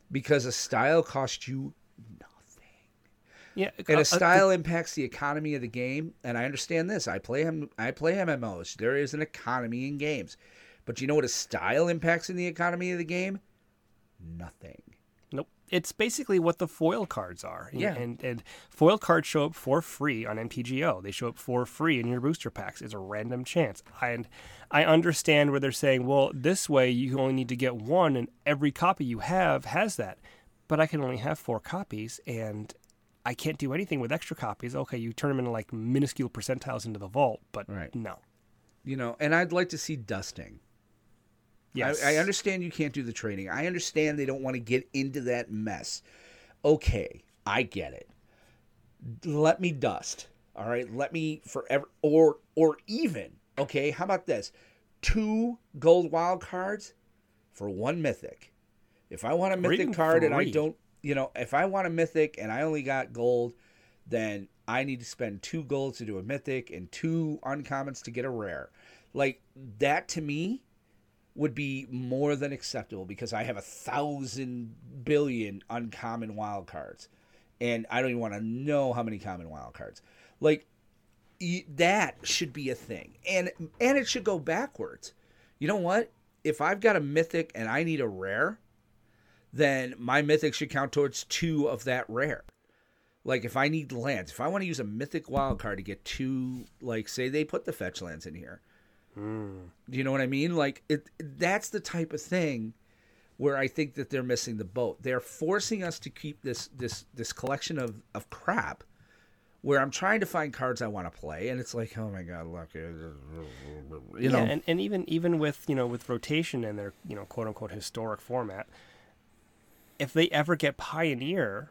Speaker 1: because a style costs you nothing.
Speaker 2: Yeah,
Speaker 1: And a style impacts the economy of the game. And I understand this. I play MMOs. There is an economy in games. But you know what a style impacts in the economy of the game? Nothing.
Speaker 2: Nope. It's basically what the foil cards are.
Speaker 1: Yeah.
Speaker 2: And foil cards show up for free on MTGO. They show up for free in your booster packs. It's a random chance. And I understand where they're saying, well, this way you only need to get one and every copy you have has that. But I can only have 4 copies and I can't do anything with extra copies. Okay, you turn them into like minuscule percentiles into the vault, but no.
Speaker 1: You know, and I'd like to see dusting.
Speaker 2: Yes.
Speaker 1: I understand you can't do the trading. I understand they don't want to get into that mess. Okay, I get it. Let me dust. All right, let me forever or even. Okay, how about this? 2 gold wild cards for 1 mythic. If I want a mythic card and I don't, if I want a mythic and I only got gold, then I need to spend 2 golds to do a mythic and 2 uncommons to get a rare. Like that to me would be more than acceptable because I have 1,000 billion uncommon wild cards. And I don't even want to know how many common wild cards. Like, that should be a thing. And it should go backwards. You know what? If I've got a mythic and I need a rare, then my mythic should count towards 2 of that rare. Like, if I need lands, if I want to use a mythic wild card to get 2, like, say they put the fetch lands in here. Do you know what I mean? Like, that's the type of thing where I think that they're missing the boat. They're forcing us to keep this collection of crap where I'm trying to find cards I want to play, and it's like, oh my god, look, you know.
Speaker 2: And even with with rotation and their quote unquote historic format, if they ever get Pioneer,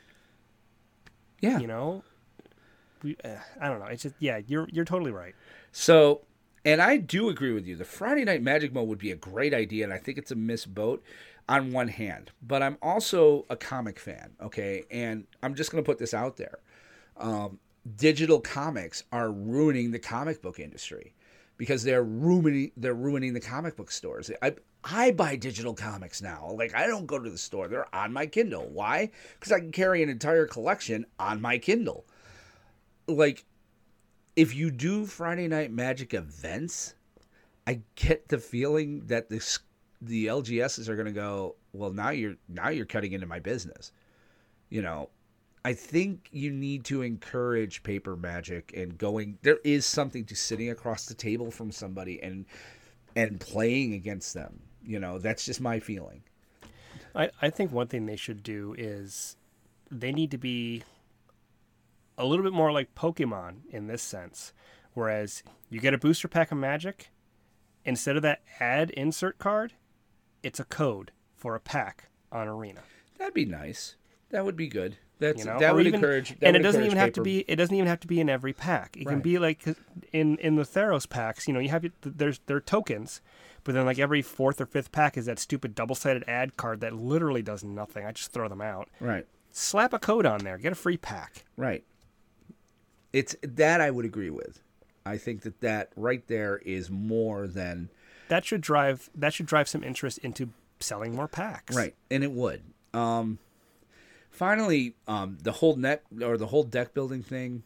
Speaker 2: I don't know. It's just you're totally right.
Speaker 1: So. And I do agree with you. The Friday Night Magic mode would be a great idea, and I think it's a missed boat on one hand. But I'm also a comic fan, okay? And I'm just going to put this out there. Digital comics are ruining the comic book industry because they're ruining the comic book stores. I buy digital comics now. Like, I don't go to the store. They're on my Kindle. Why? Because I can carry an entire collection on my Kindle. Like, if you do Friday Night Magic events, I get the feeling that the LGSs are going to go, well, now you're cutting into my business. I think you need to encourage paper magic and going. There is something to sitting across the table from somebody and playing against them. That's just my feeling.
Speaker 2: I think one thing they should do is they need to be a little bit more like Pokemon in this sense, whereas you get a booster pack of Magic, instead of that add insert card, it's a code for a pack on Arena. That'd
Speaker 1: be nice. That would be good. That would encourage.
Speaker 2: And it doesn't even have to be. It doesn't even have to be in every pack. It can be like in the Theros packs. You have there are tokens, but then like every 4th or 5th pack is that stupid double-sided add card that literally does nothing. I just throw them out.
Speaker 1: Right.
Speaker 2: Slap a code on there. Get a free pack.
Speaker 1: Right. It's that I would agree with. I think that right there is more than
Speaker 2: that should drive some interest into selling more packs.
Speaker 1: Right, and it would. Finally, the whole deck building thing.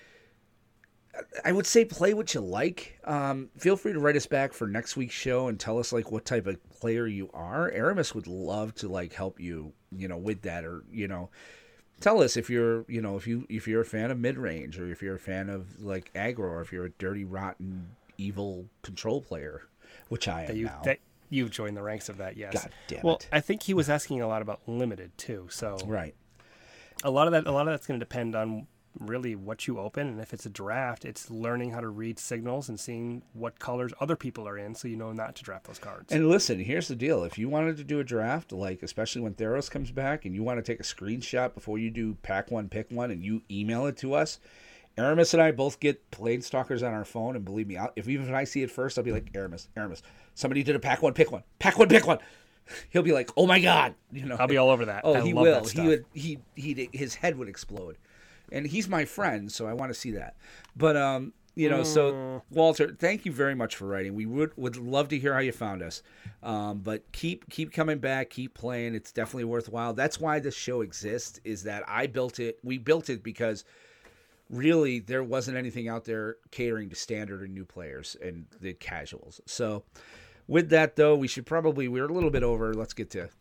Speaker 1: I would say play what you like. Feel free to write us back for next week's show and tell us like what type of player you are. Aramis would love to like help you, with that, or tell us if you're, if you're a fan of mid-range, or if you're a fan of like aggro, or if you're a dirty, rotten, evil control player, which I am now.
Speaker 2: You've joined the ranks of that, yes.
Speaker 1: God damn it.
Speaker 2: Well, I think he was asking a lot about limited too. So
Speaker 1: right,
Speaker 2: a lot of that's going to depend on really what you open, and if it's a draft, it's learning how to read signals and seeing what colors other people are in, so you know not to draft those cards.
Speaker 1: And listen, here's the deal: if you wanted to do a draft, like especially when Theros comes back, and you want to take a screenshot before you do pack one, pick one, and you email it to us, Aramis and I both get Planestalkers on our phone, and believe me, even if I see it first, I'll be like, Aramis, somebody did a pack one, pick one, pick one. He'll be like, oh my god,
Speaker 2: I'll be all over that.
Speaker 1: Oh, he will. His head would explode. And he's my friend, so I want to see that. But So Walter, thank you very much for writing. We would love to hear how you found us. But keep coming back, keep playing. It's definitely worthwhile. That's why this show exists, is that we built it because really there wasn't anything out there catering to standard and new players and the casuals. So with that though, we're a little bit over. Let's get to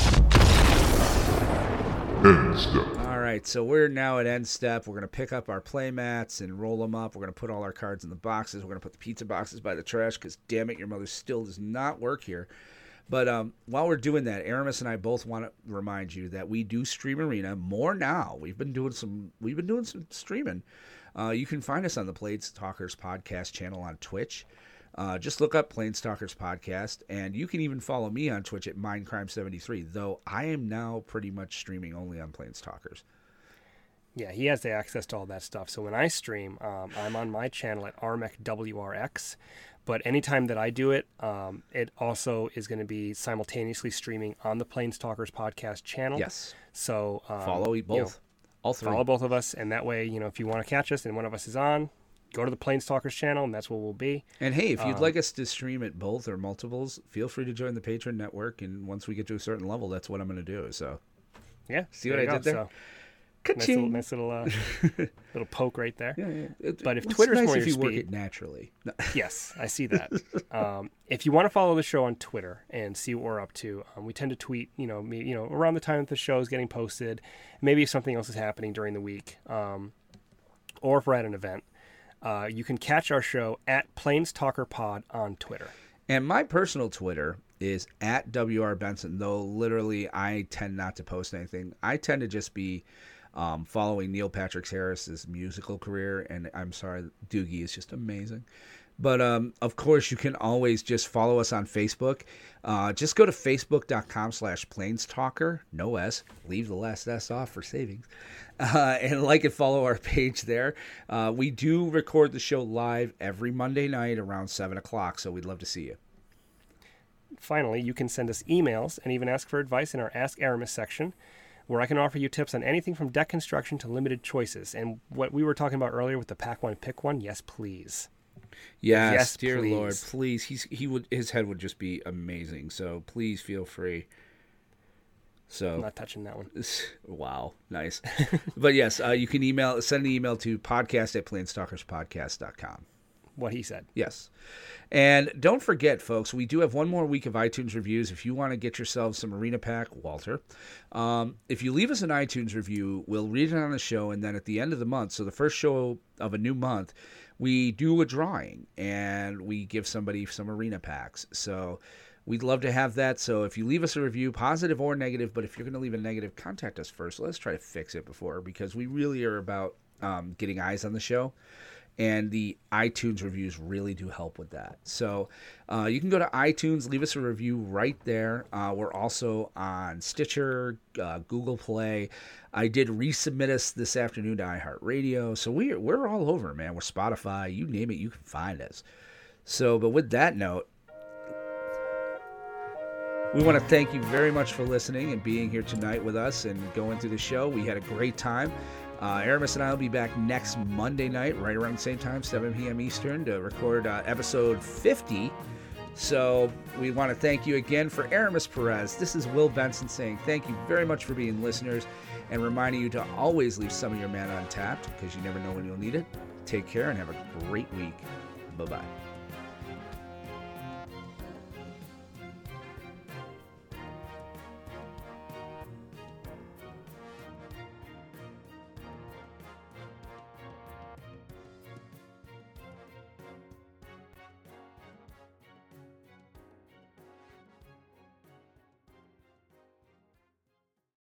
Speaker 3: End step.
Speaker 1: All right, so we're now at end step. We're going to pick up our play mats and roll them up. We're going to put all our cards in the boxes. We're going to put the pizza boxes by the trash because, damn it, your mother still does not work here. But while we're doing that, Aramis and I both want to remind you that we do stream Arena more now. We've been doing some streaming. You can find us on the Planestalkers podcast channel on Twitch. Just look up Planestalkers podcast, and you can even follow me on Twitch at Mindcrime73, though I am now pretty much streaming only on Planestalkers.
Speaker 2: Yeah, he has the access to all that stuff. So when I stream, I'm on my channel at RMECWRX, but anytime that I do it, it also is going to be simultaneously streaming on the Planestalkers podcast channel.
Speaker 1: Yes.
Speaker 2: So
Speaker 1: follow both. All three.
Speaker 2: Follow both of us, and that way, if you want to catch us and one of us is on, go to the Planestalkers channel, and that's where we'll be.
Speaker 1: And hey, if you'd like us to stream at both or multiples, feel free to join the Patreon network. And once we get to a certain level, that's what I'm going to do. So,
Speaker 2: yeah,
Speaker 1: see what I did there?
Speaker 2: So, nice little little poke right there.
Speaker 1: Yeah.
Speaker 2: But if Twitter's
Speaker 1: nice
Speaker 2: more
Speaker 1: if
Speaker 2: your
Speaker 1: you work
Speaker 2: speed,
Speaker 1: it naturally.
Speaker 2: yes, I see that. If you want to follow the show on Twitter and see what we're up to, we tend to tweet, around the time that the show is getting posted, maybe if something else is happening during the week, or if we're at an event. You can catch our show at PlanestalkerPod on Twitter.
Speaker 1: And my personal Twitter is at WR Benson, though literally I tend not to post anything. I tend to just be following Neil Patrick Harris's musical career, and I'm sorry, Doogie is just amazing. But, of course, you can always just follow us on Facebook. Just go to facebook.com/Planestalker, no S, leave the last S off for savings, and like and follow our page there. We do record the show live every Monday night around 7 o'clock, so we'd love to see you.
Speaker 2: Finally, you can send us emails and even ask for advice in our Ask Aramis section, where I can offer you tips on anything from deck construction to limited choices. And what we were talking about earlier with the pack one, pick one, yes, please.
Speaker 1: Yes, dear
Speaker 2: please.
Speaker 1: Lord, please. His head would just be amazing. So please feel free. So
Speaker 2: I'm not touching that one.
Speaker 1: Wow, nice. But yes, you can send an email to podcast@planestalkerspodcast.com.
Speaker 2: What he said.
Speaker 1: Yes. And don't forget, folks, we do have one more week of iTunes reviews. If you want to get yourself some Arena Pack, Walter, if you leave us an iTunes review, we'll read it on the show, and then at the end of the month, so the first show of a new month, we do a drawing, and we give somebody some Arena Packs. So we'd love to have that. So if you leave us a review, positive or negative, but if you're going to leave a negative, contact us first. Let's try to fix it before, because we really are about getting eyes on the show. And the iTunes reviews really do help with that. So you can go to iTunes, leave us a review right there. We're also on Stitcher, Google Play. I did resubmit us this afternoon to iHeartRadio. So we're all over, man. We're Spotify. You name it, you can find us. So, but with that note, we want to thank you very much for listening and being here tonight with us and going through the show. We had a great time. Aramis and I will be back next Monday night, right around the same time, 7 p.m. Eastern, to record episode 50. So we want to thank you again. For Aramis Perez, this is Will Benson saying thank you very much for being listeners and reminding you to always leave some of your mana untapped because you never know when you'll need it. Take care and have a great week. Bye-bye.